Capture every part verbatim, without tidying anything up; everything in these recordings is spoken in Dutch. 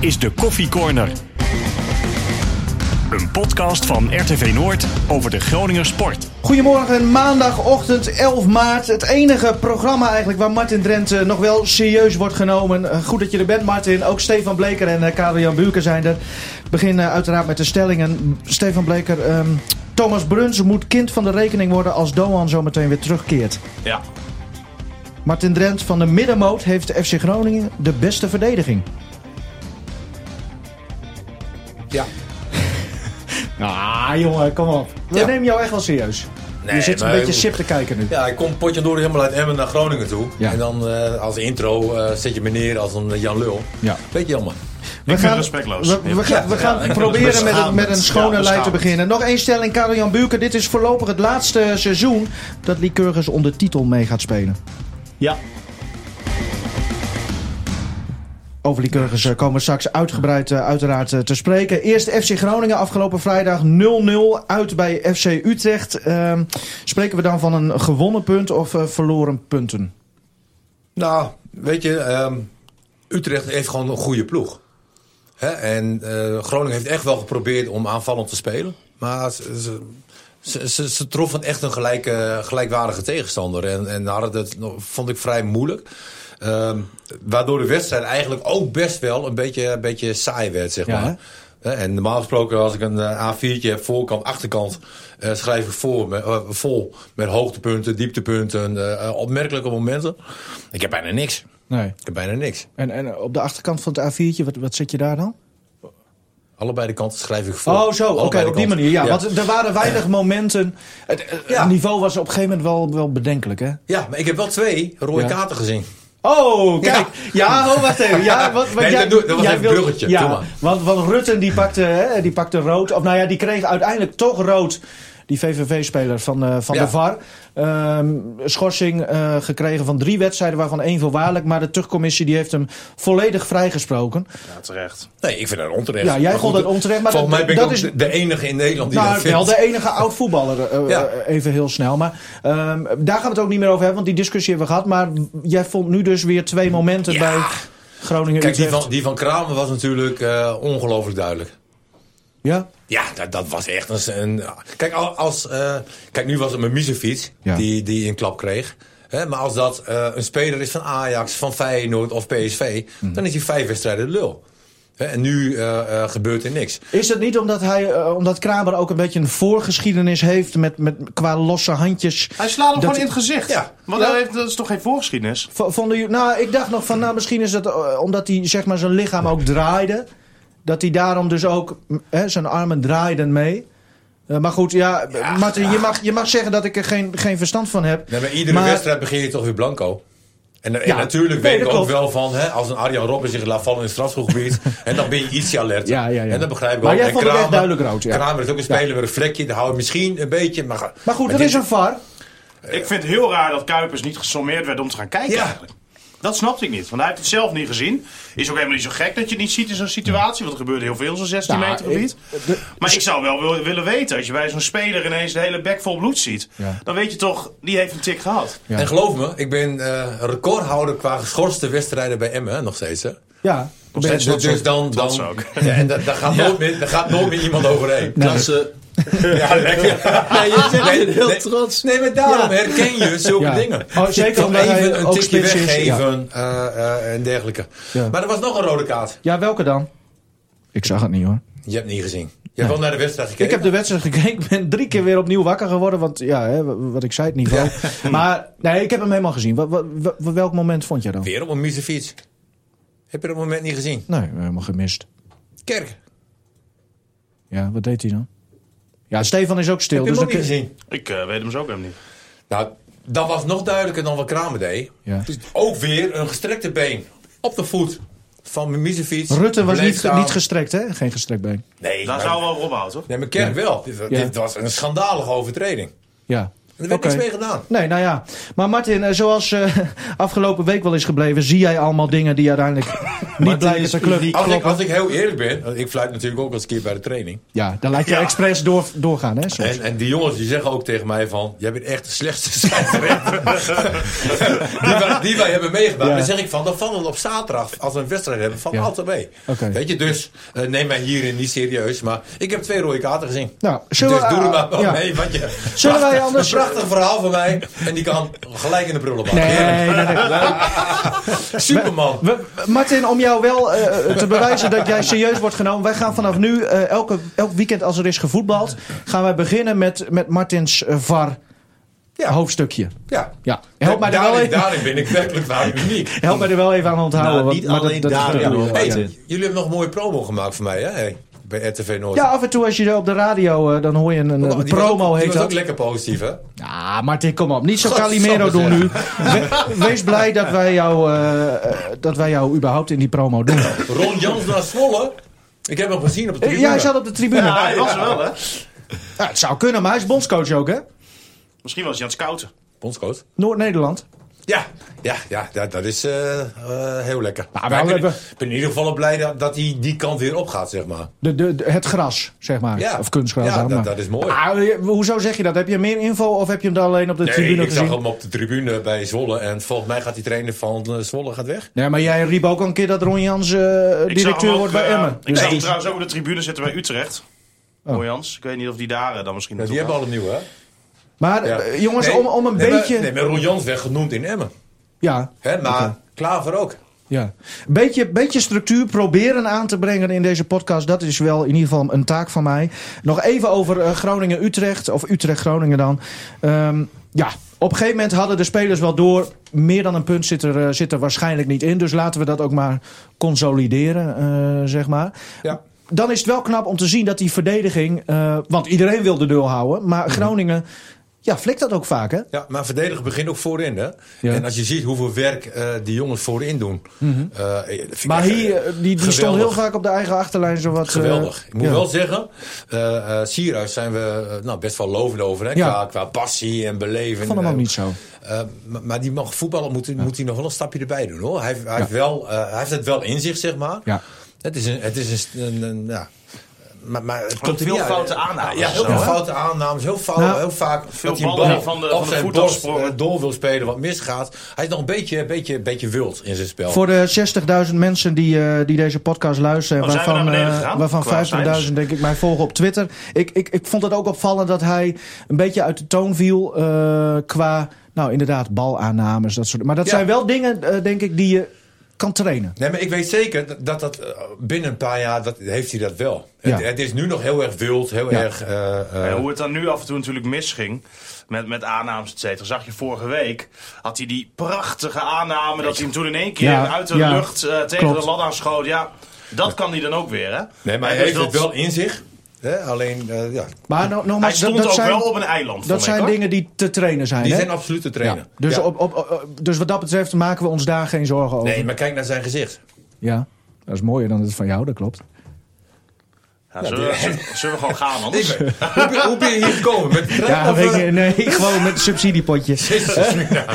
is de Koffie Corner. Een podcast van R T V Noord over de Groninger sport. Goedemorgen, maandagochtend elf maart. Het enige programma eigenlijk waar Martin Drent uh, nog wel serieus wordt genomen. Uh, goed dat je er bent, Martin. Ook Stefan Bleker en uh, Karel-Jan Buurken zijn er. We beginnen uh, uiteraard met de stellingen. Stefan Bleker, um, Thomas Bruns moet kind van de rekening worden als Doan zo meteen weer terugkeert. Ja. Martin Drent van de middenmoot heeft F C Groningen de beste verdediging. Ja. Ah, jongen, kom op. We Ja. nemen jou echt wel serieus. Nee, je zit een maar- beetje sip te kijken nu. Ja, ik kom potjandoor helemaal uit Emmen naar Groningen toe. Ja. En dan uh, als intro uh, zet je me neer als een Jan Lul. Ja. Beetje jammer. We Ik gaan, vind het respectloos. We, we gaan, we gaan Ja, ik vind proberen het met, een, met een beschamend. schone Ja, lijn te beschamend. beginnen. Nog één stelling, Karel-Jan Buurken. Dit is voorlopig het laatste seizoen dat Lycurgus onder titel mee gaat spelen. Ja. Over Lycurgus uh, komen we straks uitgebreid uh, uiteraard uh, te spreken. Eerst F C Groningen, afgelopen vrijdag nul nul uit bij F C Utrecht. Uh, spreken we dan van een gewonnen punt of uh, verloren punten? Nou, weet je, um, Utrecht heeft gewoon een goede ploeg. Hè? En uh, Groningen heeft echt wel geprobeerd om aanvallend te spelen. Maar ze, ze, ze, ze, ze troffen echt een gelijke, gelijkwaardige tegenstander. En, en hadden het, vond ik vrij moeilijk. Um, waardoor de wedstrijd eigenlijk ook best wel een beetje, een beetje saai werd, zeg Ja, maar. Hè? En normaal gesproken, als ik een A viertje heb, voorkant, achterkant, uh, schrijf ik voor met, uh, vol met hoogtepunten, dieptepunten, uh, opmerkelijke momenten. Ik heb bijna niks. Nee. Ik heb bijna niks. En, en op de achterkant van het A viertje, wat, wat zit je daar dan? Allebei de kanten schrijf ik voor. Oh, zo, oké, Allebei de op die kanten. manier. Ja, Ja. want er waren weinig momenten. Het, het Ja. niveau was op een gegeven moment wel, wel bedenkelijk, hè? Ja, maar ik heb wel twee rode Ja. kaarten gezien. Oh, kijk. Ja, Ja. oh, wacht even. Ja, wat, wat Nee, jij, dat doe- dat was jij even een wil- bruggetje. Ja, Doe maar. want, want Rutten die pakte, hè, die pakte rood. Of nou ja, die kreeg uiteindelijk toch rood. Die V V V-speler van, uh, van Ja. de V A R. Um, schorsing uh, gekregen van drie wedstrijden, waarvan één voorwaardelijk. Maar de terugcommissie die heeft hem volledig vrijgesproken. Ja, terecht. Nee, ik vind dat onterecht. Ja, jij Maar vond goed, dat onterecht. Maar volgens dat, mij ben ik dat ook is de, de enige in Nederland die nou, dat vindt. wel de enige oud-voetballer, uh, Ja. uh, even heel snel. Maar um, daar gaan we het ook niet meer over hebben, want die discussie hebben we gehad. Maar jij vond nu dus weer twee momenten Ja. bij Groningen Kijk, die Utrecht. van, die van Kramer was natuurlijk uh, ongelooflijk duidelijk. Ja? Ja, dat, dat was echt een... een kijk, als, uh, kijk, nu was het met Misefiets Ja. die, die een klap kreeg. Hè, maar als dat uh, een speler is van Ajax, van Feyenoord of P S V... Hmm. dan is hij vijf wedstrijden de lul. Hè, en nu uh, uh, gebeurt er niks. Is het niet omdat, hij, uh, omdat Kramer ook een beetje een voorgeschiedenis heeft met, met, qua losse handjes? Hij slaat hem Dat- gewoon in het gezicht. Ja. Want Ja. dat, heeft, dat is toch geen voorgeschiedenis? V- Vonden jullie, nou, ik dacht nog van, nou, misschien is het uh, omdat hij zeg maar zijn lichaam ook draaide. Dat hij daarom dus ook, m, hè, zijn armen draaiden mee. Uh, maar goed, ja, Ja, Martin, ja. Je, mag, je mag zeggen dat ik er geen, geen verstand van heb. Nee, bij iedere Maar- wedstrijd begin je toch weer blanco. En, en Ja. natuurlijk Nee, weet ik dat ook klopt. wel van, hè, als een Arjan Robben zich laat vallen in het strafschopgebied, en dan ben je ietsje alert. Ja, ja, ja. En dat begrijp ik Maar ook. jij En vond het echt Kramer- duidelijk rood, ja. Kramer is ook een speler met een vlekje, daar hou je misschien een beetje. Maar, Maar goed, maar er is dit- een V A R. Ik vind het heel raar dat Kuipers niet gesommeerd werd om te gaan kijken Ja. eigenlijk. Dat snapte ik niet, want hij heeft het zelf niet gezien. Is ook helemaal niet zo gek dat je het niet ziet in zo'n situatie, want er gebeurde heel veel in zo'n zestien Nou, meter gebied. ik- de- Maar ik zou wel wil- willen weten, als je bij zo'n speler ineens de hele bek vol bloed ziet, Ja. dan weet je toch, die heeft een tik gehad. Ja. En geloof me, ik ben uh, recordhouder qua geschorste wedstrijden bij Emmen, hè, nog steeds. Hè? Ja, Nog ben- steeds Dus, dat dus dan, Trots dan, ook. ja, en da- daar gaat, nooit meer, daar gaat nooit meer iemand overheen. Klasse. Ja, lekker. Nee, je zegt Nee, het heel nee. trots. Nee, maar daarom Ja. herken je zulke Ja. dingen. Oh, zeker Van omdat hij even een ook tikje spits is, weggeven uh, uh, en dergelijke. Ja. Maar er was nog een rode kaart. Ja, welke dan? Ik zag het niet, hoor. Je hebt niet gezien. Je hebt wel naar de wedstrijd gekeken. Ik heb de wedstrijd gekeken. Ik ben drie keer weer opnieuw wakker geworden. Want ja, hè, wat ik zei, het niveau. Maar nee, ik heb hem helemaal gezien. Wat, wat, wat- welk moment vond je dan? Weer op een mieze fiets. Heb je dat moment niet gezien? Nee, helemaal gemist. Kerk. Ja, wat deed hij dan? Ja, Stefan is ook stil. Heb je Dus hem ook dan niet kun- gezien? Ik uh, weet hem zo ook helemaal niet. Nou, dat was nog duidelijker dan wat Kramer deed. Ja. Dus ook weer een gestrekte been op de voet van mijn miezenfiets. Rutte was Bleef niet, staan. niet gestrekt, hè? Geen gestrekt been. Nee, Daar maar, zou wel Rob houden, toch? nee, maar Kerk Ja. wel. Dit, Ja. dit was een schandalige overtreding. Ja. Er werd Oké. niks mee gedaan. Nee, nou ja. Maar Martin, eh, zoals uh, afgelopen week wel is gebleven, zie jij allemaal dingen die uiteindelijk niet blijken te club. Als ik, als ik heel eerlijk ben, ik fluit natuurlijk ook wel eens een keer bij de training. Ja, dan laat je Ja. expres door, doorgaan, hè? Soms. En, en die jongens die zeggen ook tegen mij van, jij bent echt de slechtste scheidsrechter die, wij, die wij hebben meegemaakt. Ja. Dan zeg ik van, dan vallen we op zaterdag, als we een wedstrijd hebben, van Ja. altijd mee. Oké. Weet je, dus uh, neem mij hierin niet serieus. Maar ik heb twee rode kaarten gezien. Nou, Dus zullen doe we, er maar wel ja. mee. Want je, Zullen wij prachtig- anders- Een prachtig verhaal van mij. En die kan gelijk in de prullenbak. Nee, nee, nee. Superman. We, Martin, om jou wel uh, te bewijzen dat jij serieus wordt genomen. Wij gaan vanaf nu, uh, elke, elk weekend als er is gevoetbald, gaan wij beginnen met, met Martins uh, V A R Ja. hoofdstukje. Ja. Ja. Help mij er wel daarin, even, daarin ben ik werkelijk waar uniek. help mij er wel even aan onthouden. Nou, want- niet maar alleen dat, dat, daarin, dat- hoor, Hey, Martin. jullie hebben nog een mooie promo gemaakt voor mij, hè? Hey, bij R T V Noord. Ja, af en toe als je op de radio, uh, dan hoor je een, een Die was ook- promo die heet was dat. ook lekker positief, hè? Ja, Martin, kom op. Niet zo Godsamme Calimero doen zeg. nu. We- wees blij dat wij, jou, uh, uh, dat wij jou überhaupt in die promo doen. Ron Jans naar Zwolle. Ik heb hem gezien op de tribune. Ja, hij zat op de tribune. Ja, Ja, hij was er wel, hè? het zou kunnen, maar hij is bondscoach ook, hè? Misschien was hij aan het scouten. Bondscoach. Noord-Nederland. Ja, ja, ja, dat, dat is uh, uh, heel lekker. Nou, Maar we ik ben, hebben- ik ben in ieder geval blij dat, dat hij die kant weer opgaat, zeg maar. De, de, de- het gras, zeg maar. Ja. Of kunstgras. Ja, dan, dat- maar. dat is mooi. Ah, je- hoezo zeg je dat? Heb je meer info of heb je hem dan alleen op de Nee, tribune ik gezien? zag hem op de tribune bij Zwolle. En volgens mij gaat die trainer van uh, Zwolle gaat weg. Nee, maar jij riep ook al een keer dat Ron Jans uh, Ik zag hem directeur ook, wordt bij eh, Emmen. Ik zag hem Nee. trouwens ook op de tribune zitten bij Utrecht. Oh. Oh. Jans. Ik weet niet of die daar eh, dan misschien Ja, die naartoe hebben al een nieuwe, hè? Maar Ja. uh, jongens, Nee, om, om een nee, beetje... Maar, nee, maar Ron Jans werd genoemd in Emmen. Ja, Hè, maar Oké. Klaver ook. ja. Een beetje, beetje structuur proberen aan te brengen in deze podcast. Dat is wel in ieder geval een taak van mij. Nog even over uh, Groningen-Utrecht. Of Utrecht-Groningen dan. Um, ja, op een gegeven moment hadden de spelers wel door. Meer dan een punt zit er, uh, zit er waarschijnlijk niet in. Dus laten we dat ook maar consolideren, uh, zeg maar. Ja. Dan is het wel knap om te zien dat die verdediging... Uh, want iedereen wil de nul houden. Maar Groningen... Ja, flikt dat ook vaak, hè? Ja, maar verdedigen begint ook voorin, hè? Ja. En als je ziet hoeveel werk uh, die jongens voorin doen. Mm-hmm. uh, dat vind ik Maar echt, hier, uh, die, die stond geweldig. heel vaak op de eigen achterlijn. Zo wat, Geweldig. Uh, Ik moet ja. wel zeggen, uh, uh, Sierhuis zijn we uh, nou, best wel lovend over. Hè? Ja. Qua, qua passie en beleving. Ik vond hem ook Uh, niet zo. uh, maar, maar die mag voetballen, moet, ja. moet hij nog wel een stapje erbij doen, hoor. Hij, heeft, hij, heeft, wel, uh, hij heeft het wel in zich, zeg maar. Ja. Het is een... Het is een, een, een ja. Maar, maar het komt er veel niet uit. foute aannames Ja, heel zo, veel hè? foute aannames. Heel, fout, Nou, heel vaak veel dat hij een ballen bal van de- op van de zijn voet borst afsprongen. uh, door wil spelen, wat misgaat. Hij is nog een beetje, beetje, beetje wild in zijn spel. Voor de zestigduizend mensen die, uh, die deze podcast luisteren... Oh, zijn we waarvan, naar beneden uh, gegaan? waarvan Qua vijftigduizend denk ik mij volgen op Twitter. Ik, ik, ik vond het ook opvallend dat hij een beetje uit de toon viel... Uh, qua, nou inderdaad, balaannames. Dat soort. Maar dat Ja. zijn wel dingen, uh, denk ik, die je kan trainen. Nee, maar ik weet zeker dat dat, dat uh, binnen een paar jaar dat, heeft hij dat wel. Ja. Het, het is nu nog heel erg wild, heel Ja. erg... Uh, uh, Ja, hoe het dan nu af en toe natuurlijk misging. Met, met aannames, et cetera. Zag je vorige week. Had hij die prachtige aanname. Dat hij hem toen in één keer Ja, uit de ja, lucht uh, tegen klopt. de lat aanschoot. Ja, dat kan hij dan ook weer, hè? nee, maar hij Dus heeft dat- het wel in zich. Hè? Alleen, uh, ja, Maar no, Hij nogmaals, stond dat, dat ook zijn, wel op een eiland. dat vond ik, zijn hoor. dingen die te trainen zijn. die hè? zijn absoluut te trainen. Ja. Dus, Ja. Op, op, op, dus wat dat betreft maken we ons daar geen zorgen over. Nee, maar kijk naar zijn gezicht. Ja, dat is mooier dan het van jou, dat klopt. Ja, zullen, we, zullen- zullen we gewoon gaan Ik anders? ben- hoe, ben, hoe ben je hier gekomen? Met de trein Ja, of, weet uh, je, nee, gewoon met een subsidiepotje. ja.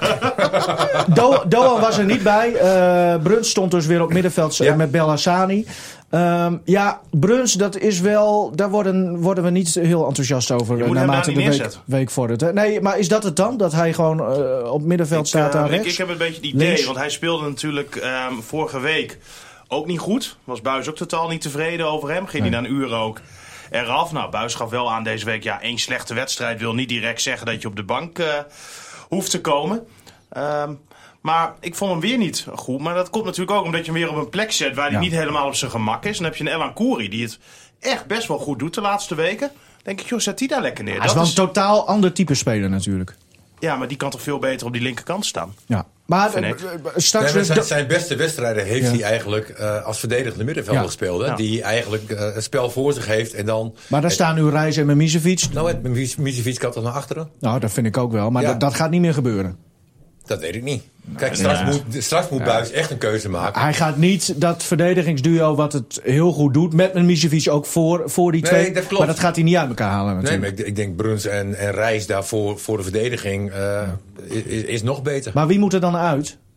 Do- Doan was er niet bij. Uh, Bruns stond dus weer op middenveld uh, Ja. met Belhassani. Um, ja, Bruns, dat is wel... Daar worden, worden we niet heel enthousiast over. Je uh, moet hem naarmate daar de niet week, neerzetten. week vordert. Hè? Nee, maar is dat het dan? Dat hij gewoon uh, op middenveld Ik, staat uh, daar ik, rechts? ik heb een beetje het idee, Links? want hij speelde natuurlijk um, vorige week ook niet goed. Was Buijs ook totaal niet tevreden over hem. Ging Nee. hij na een uur ook eraf. Nou, Buijs gaf wel aan deze week, ja, één slechte wedstrijd wil niet direct zeggen dat je op de bank uh, hoeft te komen. Um, maar ik vond hem weer niet goed. Maar dat komt natuurlijk ook omdat je hem weer op een plek zet waar hij Ja. niet helemaal op zijn gemak is. Dan heb je een Elan Kouri die het echt best wel goed doet de laatste weken. denk ik, joh, zet die daar lekker neer. Hij is Dat wel een is- totaal ander type speler natuurlijk. ja, maar die kan toch veel beter op die linkerkant staan. Ja. Maar Vind uh, ik. uh, straks... Nee, maar zijn, do- zijn beste wedstrijden heeft Ja. hij eigenlijk uh, als verdedigende middenvelder Ja. gespeeld. Hè? Ja. Die eigenlijk uh, het spel voor zich heeft en dan... maar daar staan nu Reis en Mimicevic. Nou, het Misevic gaat toch naar achteren? Nou, dat vind ik ook wel. Maar Ja. dat, dat gaat niet meer gebeuren. Dat weet ik niet. Kijk, straks Ja. moet, straks moet Buijs echt een keuze maken. Hij gaat niet dat verdedigingsduo wat het heel goed doet met Mimicevic ook voor, voor die Nee, twee. dat klopt. Maar dat gaat hij niet uit elkaar halen Nee, natuurlijk. maar ik, ik denk Bruns en, en Reis daarvoor voor de verdediging uh, is, is nog beter. Maar wie moet er dan uit?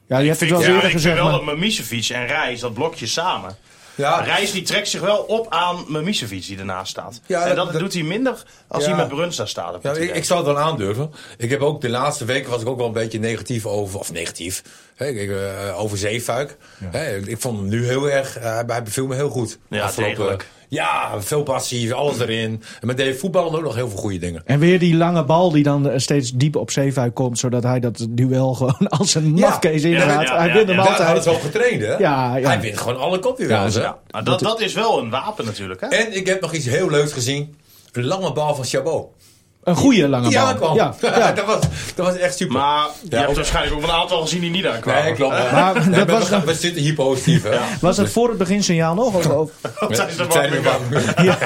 Ja, je hebt het wel eens ja, eerder ik gezegd. vind wel Maar... dat Mimicevic en Reis, dat blokje samen. Ja. Reis die trekt zich wel op aan Mimicevic die ernaast staat. Ja, en dat, dat, dat doet hij minder als ja. hij met Brunsta staat. Op Ja, ik, ik zou het wel aandurven. Ik heb ook de laatste weken was ik ook wel een beetje negatief over, of negatief, hè, ik, uh, over Zeefuik. Ja. Hè, ik vond hem nu heel erg, uh, hij beviel me heel goed. Ja, degelijk. Ja, veel passie, alles erin. En met deze voetballen ook nog heel veel goede dingen. En weer die lange bal die dan steeds diep op Zeefuik komt, zodat hij dat duel gewoon als een mafkees ja. ingaat. Ja, ja, ja, hij wint ja, hem ja. altijd. Hij is wel getraind, hè? Ja, ja. Hij wint gewoon alle kopduels, ja, hè? Ja, nou, dat, dat is wel een wapen natuurlijk, hè? En ik heb nog iets heel leuks gezien. Een lange bal van Chabot. Een goede lange bal. Ja, dat kwam. Ja, ja. dat, was, dat was echt super. Maar je ja, hebt ook... waarschijnlijk ook een aantal gezien die niet aankwamen. Nee, klopt. Maar, maar dat nee, was we, we zitten hier positief, hè? Ja. Was dat voor het beginsignaal nog? Of, of? Tijdens de zijn we Ja.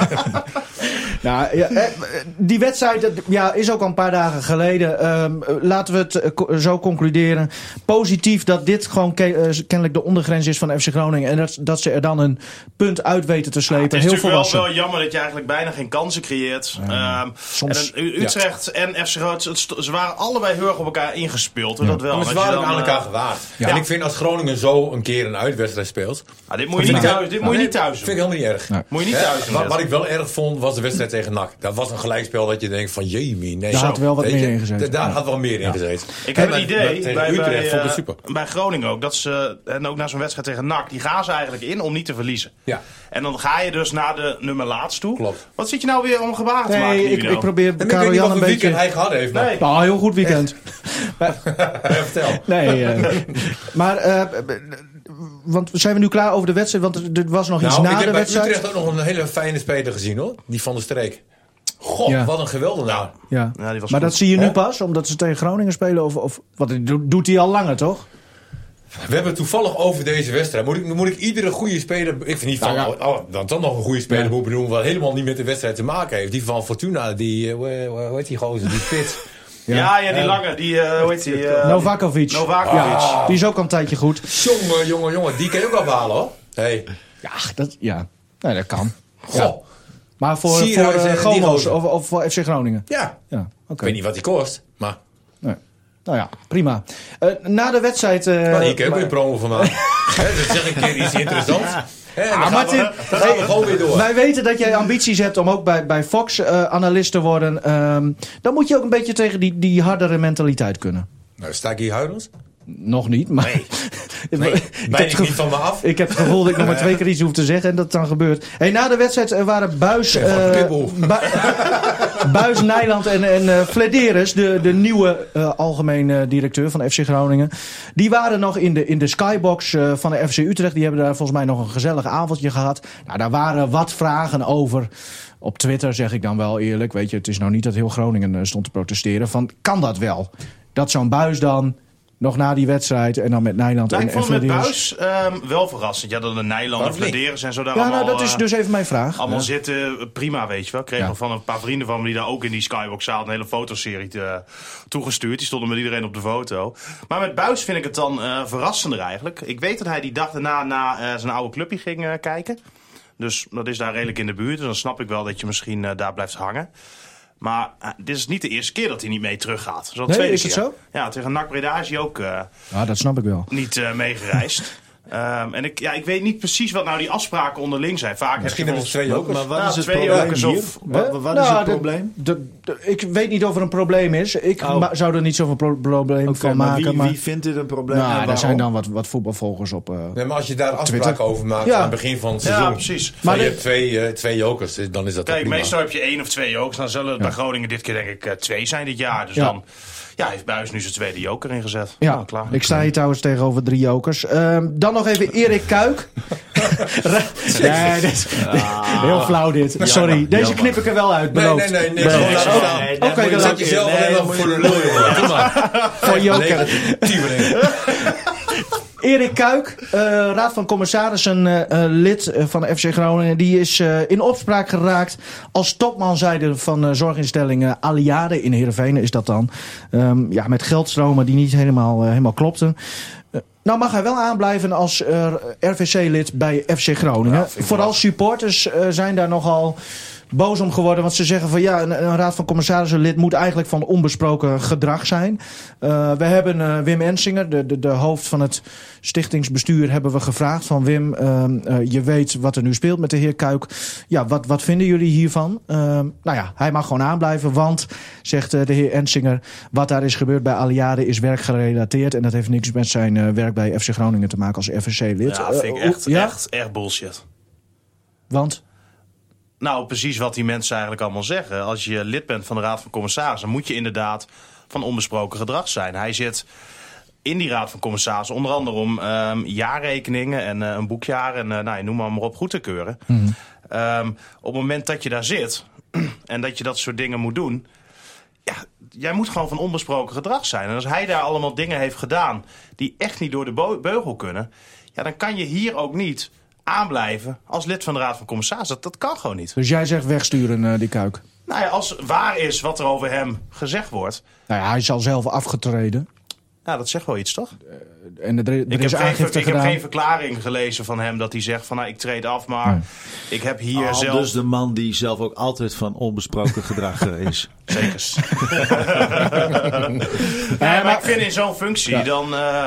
Nou, ja, die wedstrijd ja, is ook al een paar dagen geleden. Um, laten we het uh, zo concluderen. Positief dat dit gewoon ke- uh, kennelijk de ondergrens is van F C Groningen. En dat, dat ze er dan een punt uit weten te slepen. Ja, het is heel natuurlijk volwassen. wel, wel jammer dat je eigenlijk bijna geen kansen creëert. Ja. Um, Soms, en een, Utrecht ja. en F C Groningen, ze waren allebei heel erg op elkaar ingespeeld. Ja. Dat wel. Maar ze waren waren dan, aan elkaar uh, gewaagd. Ja. En ik vind als Groningen zo een keer een uitwedstrijd speelt... Ah, dit moet je niet thuis, dit moet je niet thuis doen. vind ik helemaal niet erg. Nee. Moet je niet Hè? thuis doen. Wat, wat ik wel erg vond, was de wedstrijd tegen N A C. Dat was een gelijkspel dat je denkt van, jemie, nee. Daar zo, had wel wat weet meer je, in gezeten. Daar Ja. had wel meer in gezeten. Ik heb En een met- idee, met- tegen bij, Utrecht bij, vond ik uh, super. bij Groningen ook, dat ze, en ook na zo'n wedstrijd tegen N A C, die gaan ze eigenlijk in om niet te verliezen. Ja. En dan ga je dus naar de nummer laatst toe. Klopt. Wat zit je nou weer om gebaren te maken, Nee, ik, Nivino? ik probeer En ik weet Karel niet Jan wat een voor weekend beetje... hij gehad heeft, maar... Nee. Nou, heel goed weekend. Ja, vertel. Nee, uh, maar... Uh, want zijn we nu klaar over de wedstrijd? Want er, er was nog iets Nou, na ik heb de bij wedstrijd. Utrecht ook nog een hele fijne speler gezien, hoor. Die Van der Streek. God, Ja. wat een geweldenaar. Ja. Ja, die was Maar goed. dat zie je nu Hè? pas, omdat ze tegen Groningen spelen? Of, of wat do- doet hij al langer, toch? We hebben het toevallig over deze wedstrijd. Moet ik, moet ik iedere goede speler... Ik vind niet van... Nou ja. Oh, dan toch nog een goede speler Ja. moet benoemen... wat helemaal niet met de wedstrijd te maken heeft. Die van Fortuna, die... Uh, hoe hoe heet die gozer? Die spits. Ja, ja, die lange, die, uh, hoe heet die? Uh, Novakovic. Novakovic. Ja, die is ook al een tijdje goed. Jongen, jongen, jongen. Die kan je ook afhalen, hoor. Hey. Ja, dat, ja. Nee, dat kan. Goh. Ja. Maar voor, Sierhuis voor uh, en die Gomos gozer. of, of voor F C Groningen? Ja. Ja, oké. Ik weet niet wat die kost, maar... Nee. Nou ja, prima. Uh, na de wedstrijd... Uh, Nou, hier kan je ook maar- een promo van maken. Hè, dus zeg ik een keer iets interessants. Hè, en dan Ah, gaan Martin, we, dan gaan we gewoon weer door. Wij weten dat jij ambities hebt om ook bij, bij Fox uh, analist te worden. Um, dan moet je ook een beetje tegen die, die hardere mentaliteit kunnen. Nou, sta ik hier huilend? Nog niet, maar... Nee. ik, Nee, ik, ben heb ik het niet van me af? ik heb het gevoel dat ik nog maar twee keer iets hoef te zeggen en dat het dan gebeurt. Hey, na de wedstrijd uh, waren Buis, Ja, uh, pitbull. Bu- Buis Nijland en, en uh, Flederis, de, de nieuwe uh, algemeen uh, directeur van F C Groningen. Die waren nog in de, in de skybox uh, van de F C Utrecht. Die hebben daar volgens mij nog een gezellig avondje gehad. Nou, daar waren wat vragen over. Op Twitter zeg ik dan wel eerlijk. Weet je, het is nou niet dat heel Groningen uh, stond te protesteren. Van, kan dat wel? Dat zo'n Buis dan... Nog na die wedstrijd en dan met Nijland Nou, en ik vond het met Flederis. Buis um, wel verrassend. Ja, dat de Nijland en Waarom niet? Flederis en zo daar Ja, allemaal, nou, dat is uh, dus even mijn vraag. allemaal Ja. zitten. Prima, weet je wel. Ik kreeg Ja. nog van een paar vrienden van me die daar ook in die Skybox zaten een hele fotoserie te, toegestuurd. Die stonden met iedereen op de foto. Maar met Buis vind ik het dan uh, verrassender eigenlijk. Ik weet dat hij die dag daarna naar uh, zijn oude clubje ging uh, kijken. Dus dat is daar redelijk in de buurt. Dus dan snap ik wel dat je misschien uh, daar blijft hangen. Maar uh, dit is niet de eerste keer dat hij niet mee teruggaat. Dat is al de Nee, tweede is het keer. zo? Ja, tegen N A C Breda is hij ook uh, Ja, dat snap ik wel. niet uh, meegereisd. um, en ik, ja, ik weet niet precies wat nou die afspraken onderling zijn. Vaak Misschien heb hebben je ze twee jokers. Maar wat Ja, is het twee probleem jokers hier? of- Wat, Hè? wat Nou, is het de- probleem? de- de- ik weet niet of er een probleem is. Ik Oh. ma- zou er niet zoveel pro- probleem Oké, van maar maken. wie, maar wie vindt dit een probleem? nou, en daar waarom? zijn dan wat, wat voetbalvolgers op. Uh, Nee, maar als je daar Twitter. afspraken over maakt Ja. aan het begin van het seizoen. Ja, precies. Maar Maar je de- hebt twee, uh, twee jokers, dan is dat Kijk, ook prima. meestal heb je één of twee jokers. Dan zullen het bij Groningen dit keer denk ik uh, twee zijn dit jaar. Dus Ja. dan ja, heeft Buis nu zijn tweede joker ingezet. ja, Nou, klaar. ik sta hier trouwens tegenover drie jokers. Ehm, dan nog even Erik Kuik. nee, dit is, heel flauw dit. Sorry, deze jammer. knip ik er wel uit. Nee, Beloofd. nee, nee. nee, Beloofd. gewoon daar ook. Nee, Oké, daar moet je dan Zet zet jezelf nee, alleen dan maar moet voor je- de lul, jongen. Kom maar. Voor joker. Negatieve. Erik Kuik, uh, raad van commissarissen uh, uh, lid uh, van F C Groningen, die is uh, in opspraak geraakt als topmanzijde van uh, zorginstelling uh, Aliade in Heerenveen is dat dan. Um, ja, met geldstromen die niet helemaal, uh, helemaal klopten. Uh, Nou mag hij wel aanblijven als uh, R V C-lid bij F C Groningen. Ja, Vooral supporters uh, zijn daar nogal boos om geworden. Want ze zeggen van ja, een, een raad van commissarissen lid moet eigenlijk van onbesproken gedrag zijn. Uh, we hebben uh, Wim Ensinger, de, de, de hoofd van het stichtingsbestuur, hebben we gevraagd van Wim, uh, uh, je weet wat er nu speelt met de heer Kuik. Ja, wat, wat vinden jullie hiervan? Uh, nou ja, hij mag gewoon aanblijven, want, zegt uh, de heer Ensinger, wat daar is gebeurd bij Aliade is werkgerelateerd. En dat heeft niks met zijn uh, werk bij F C Groningen te maken als R V C-lid. Ja, vind ik echt, uh, ja? echt, echt bullshit. Want? Nou, precies wat die mensen eigenlijk allemaal zeggen. Als je lid bent van de Raad van Commissarissen, moet je inderdaad van onbesproken gedrag zijn. Hij zit in die Raad van Commissarissen onder andere om um, jaarrekeningen en uh, een boekjaar en uh, nou, noem maar, maar op goed te keuren. Mm-hmm. Um, op het moment dat je daar zit en dat je dat soort dingen moet doen, ja, jij moet gewoon van onbesproken gedrag zijn. En als hij daar allemaal dingen heeft gedaan die echt niet door de beugel kunnen, ja, dan kan je hier ook niet aanblijven als lid van de Raad van Commissarissen. Dat, dat kan gewoon niet. Dus jij zegt wegsturen, uh, die Kuik? Nou ja, als waar is wat er over hem gezegd wordt. Nou ja, hij is al zelf afgetreden. Nou, dat zegt wel iets, toch? Uh, en er, er ik is heb, geen, ik gedaan. heb geen verklaring gelezen van hem dat hij zegt van nou, ik treed af, maar nee. ik heb hier Al zelf... Dus de man die zelf ook altijd van onbesproken gedrag is. Zeker. Nee, maar ik vind in zo'n functie ja. dan... Uh,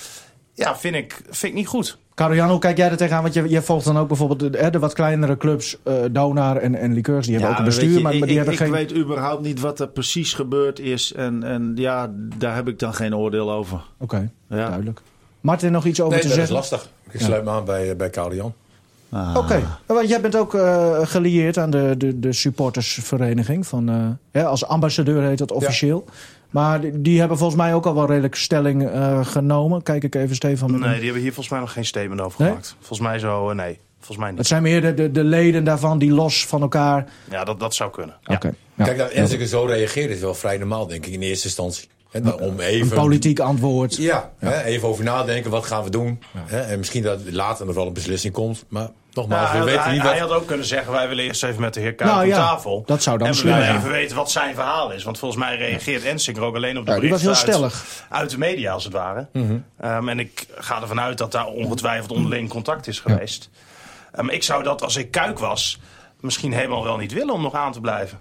ja, vind ik, vind ik niet goed. Karel-Jan, hoe kijk jij er tegenaan? Want je, je volgt dan ook bijvoorbeeld de, de wat kleinere clubs, uh, Donar en, en Liqueurs. Die hebben ja, ook een bestuur, je, maar, maar ik, die hebben ik geen... Ik weet überhaupt niet wat er precies gebeurd is. En, en ja, daar heb ik dan geen oordeel over. Oké, okay, ja. duidelijk. Martin, nog iets over nee, te dat zeggen? Dat is lastig. Ik sluit ja. me aan bij, bij Karel-Jan. Ah. Oké, okay. Want jij bent ook uh, gelieerd aan de, de, de supportersvereniging. Van, uh, hè, als ambassadeur heet dat officieel. Ja. Maar die, die hebben volgens mij ook al wel redelijk stelling uh, genomen. Kijk ik even Stefan. Nee, die hebben hier volgens mij nog geen statement over nee? gemaakt. Volgens mij zo, uh, nee. Volgens mij niet. Het zijn meer de, de, de leden daarvan die los van elkaar... Ja, dat, dat zou kunnen. Ja. Okay. Ja. Kijk, dat Ensinger zo reageert is wel vrij normaal, denk ik, in eerste instantie. He, dan om even, een politiek antwoord. Ja, ja. He, even over nadenken, wat gaan we doen? Ja. He, en misschien dat later nog wel een beslissing komt. Maar nogmaals, nou, we weten hij, niet hij wat... had ook kunnen zeggen, wij willen eerst even met de heer Kuik nou, aan ja, tafel. Dat zou dan en we willen ja. even weten wat zijn verhaal is. Want volgens mij reageert ja. Ensinger ook alleen op de ja, berichten was heel uit, stellig. uit de media, als het ware. Mm-hmm. Um, en ik ga ervan uit dat daar ongetwijfeld onderling contact is geweest. Ja. Um, ik zou dat, als ik Kuik was, misschien helemaal wel niet willen om nog aan te blijven.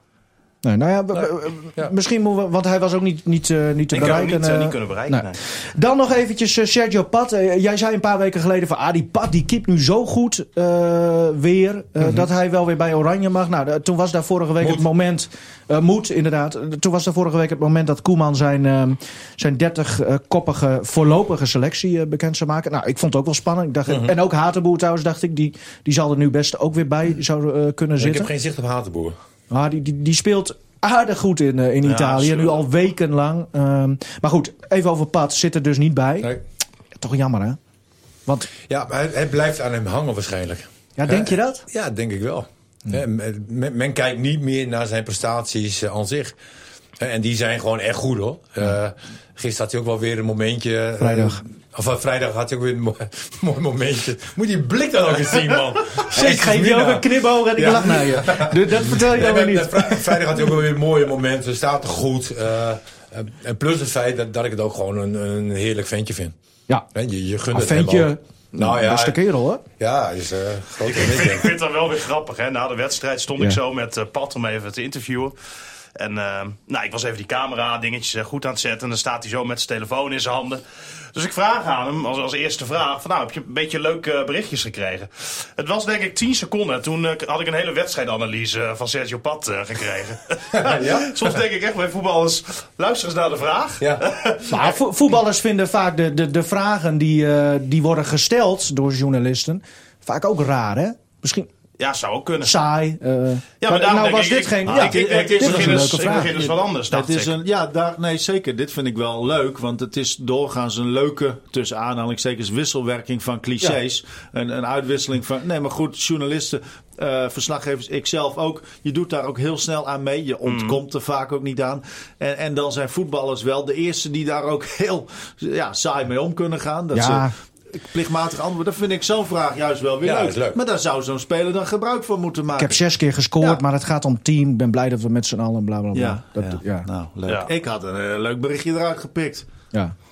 Nee, nou ja, nou, ja, misschien moeten we, want hij was ook niet, niet, uh, niet te ik bereiken. Niet, uh, niet kunnen bereiken. Nee. Nee. Dan nog eventjes uh, Sergio Pat. Uh, jij zei een paar weken geleden van, ah, die Pat die keept nu zo goed uh, weer uh, mm-hmm. dat hij wel weer bij Oranje mag. Nou, uh, toen was daar vorige week moet. het moment, uh, moet inderdaad. Uh, toen was daar vorige week het moment dat Koeman zijn, uh, zijn dertig-koppige uh, voorlopige selectie uh, bekend zou maken. Nou, ik vond het ook wel spannend. Ik dacht, mm-hmm. En ook Hatenboer trouwens, dacht ik, die, die zal er nu best ook weer bij zou uh, kunnen zitten. Ik heb geen zicht op Hatenboer. Ah, die, die, die speelt aardig goed in, uh, in ja, Italië, sure. nu al wekenlang. Um, maar goed, even over Pat, zit er dus niet bij. Nee. Toch jammer, hè? Want... Ja, maar hij, hij blijft aan hem hangen waarschijnlijk. Ja, denk je dat? Ja, denk ik wel. Ja. Men, men kijkt niet meer naar zijn prestaties uh, aan zich. En die zijn gewoon echt goed, hoor. Uh, gisteren had hij ook wel weer een momentje... Vrijdag. Uh, Of uh, vrijdag had hij ook weer een mooi, mooi momentje. Moet je blik dan ook eens zien, man. Ik geef je ook een knipoog en ik ja. lach naar je. Dat, dat vertel je dan weer niet. Vrijdag had hij ook wel weer mooie momenten. Hij staat er goed. Uh, en plus het feit dat, dat ik het ook gewoon een, een heerlijk ventje vind. Ja. Je, je gunt een het ventje, hem ook. Nou ja, beste kerel, hoor. Ja, hij is uh, groot. Ik, ik, ik vind dat wel weer grappig, hè. Na de wedstrijd stond ja. ik zo met uh, Pat om even te interviewen. En uh, nou, ik was even die camera dingetjes goed aan het zetten. En dan staat hij zo met zijn telefoon in zijn handen. Dus ik vraag aan hem, als, als eerste vraag, van, nou, heb je een beetje leuke uh, berichtjes gekregen? Het was denk ik tien seconden. Toen uh, had ik een hele wedstrijdanalyse uh, van Sergio Pat uh, gekregen. Ja? Soms denk ik echt bij voetballers, luister eens naar de vraag. Ja. Maar vo- voetballers vinden vaak de, de, de vragen die, uh, die worden gesteld door journalisten vaak ook raar, hè? Misschien... Ja, zou ook kunnen. Saai. Uh, ja, maar nou was ik, dit ik, geen... Ah, ja, ik, ik, ik, dit ik, was een leuke vraag. Ik begin dus wat anders, dacht het is ik. Een, ja, daar, nee, zeker. Dit vind ik wel leuk. Want het is doorgaans een leuke, tussen aanhalingstekens, wisselwerking van clichés. Ja. Een, een uitwisseling van... Nee, maar goed, journalisten, uh, verslaggevers, ikzelf ook. Je doet daar ook heel snel aan mee. Je ontkomt mm. er vaak ook niet aan. En, en dan zijn voetballers wel de eerste die daar ook heel ja, saai mee om kunnen gaan. Dat ja. ze, plichtmatig antwoord, dat vind ik zo'n vraag juist wel weer ja, leuk. leuk. Maar daar zou zo'n speler dan gebruik van moeten maken. Ik heb zes keer gescoord, ja. maar het gaat om team. Ik ben blij dat we met z'n allen bla bla bla. Ja, dat, ja. ja. Nou, leuk. Ja. Ik had een uh, leuk berichtje eruit gepikt. Ja.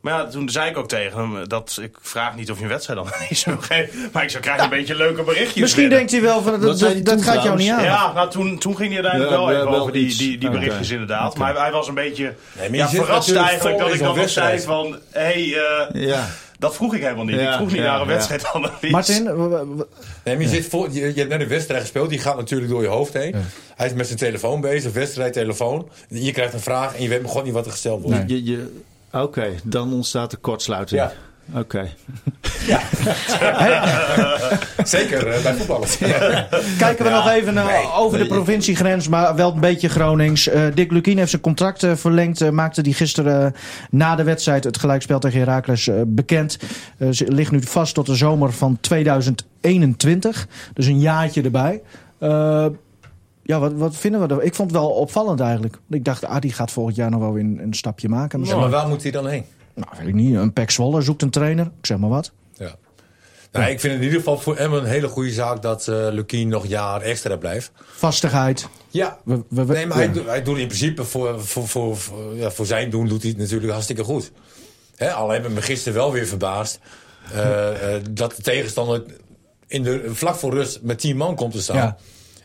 Maar ja, toen zei ik ook tegen hem dat ik vraag niet of je een wedstrijd dan niet zou geven. Maar ik zou krijgen een beetje leuke berichtjes. Misschien binnen. denkt hij wel van dat, dat, dat gaat jou niet aan. Ja, nou, toen, toen ging hij uiteindelijk Ja, wel even wel over die, iets. die, die berichtjes Okay. inderdaad. Okay. Maar hij, hij was een beetje Nee, maar ja, je zit verrast natuurlijk eigenlijk vol dat in ik zo'n dan nog zei wedstrijd. van... Hé, hey, uh, Ja. dat vroeg ik helemaal niet. Ja, ik vroeg niet ja, naar een ja. wedstrijdanalyse. Martin, w- w- Nee, maar je, zit voor, je, je hebt net een wedstrijd gespeeld, die gaat natuurlijk door je hoofd heen. Ja. Hij is met zijn telefoon bezig, wedstrijdtelefoon. Je krijgt een vraag en je weet gewoon niet wat er gesteld wordt. Nee. Je, je, Oké, okay, dan ontstaat de kortsluiting. Ja. Oké. Okay. Ja. Zeker uh, bij voetballers. kijken we Ja, nog even uh, nee, over nee, de provinciegrens, maar wel een beetje Gronings. Uh, Dick Lukien heeft zijn contract uh, verlengd. Uh, maakte die gisteren uh, na de wedstrijd het gelijkspel tegen Heracles uh, bekend. Uh, ze ligt nu vast tot de zomer van tweeduizend eenentwintig. Dus een jaartje erbij. Uh, ja, wat, wat vinden we er? Ik vond het wel opvallend eigenlijk. Ik dacht, ah, die gaat volgend jaar nog wel een, een stapje maken. Ja, maar waar moet hij dan heen? Nou, weet ik niet. Een P E C Zwolle zoekt een trainer. Ik zeg maar wat. Ja. Nou, ik vind het in ieder geval voor Emmen een hele goede zaak dat uh, Lukien nog een jaar extra blijft. Vastigheid. Ja, We, we, we, nee, maar hij, ja. doet, hij doet in principe voor, voor, voor, voor, ja, voor zijn doen doet hij het natuurlijk hartstikke goed. Hè, al hebben we me gisteren wel weer verbaasd uh, uh, dat de tegenstander in de, vlak voor rust met tien man komt te staan. Ja.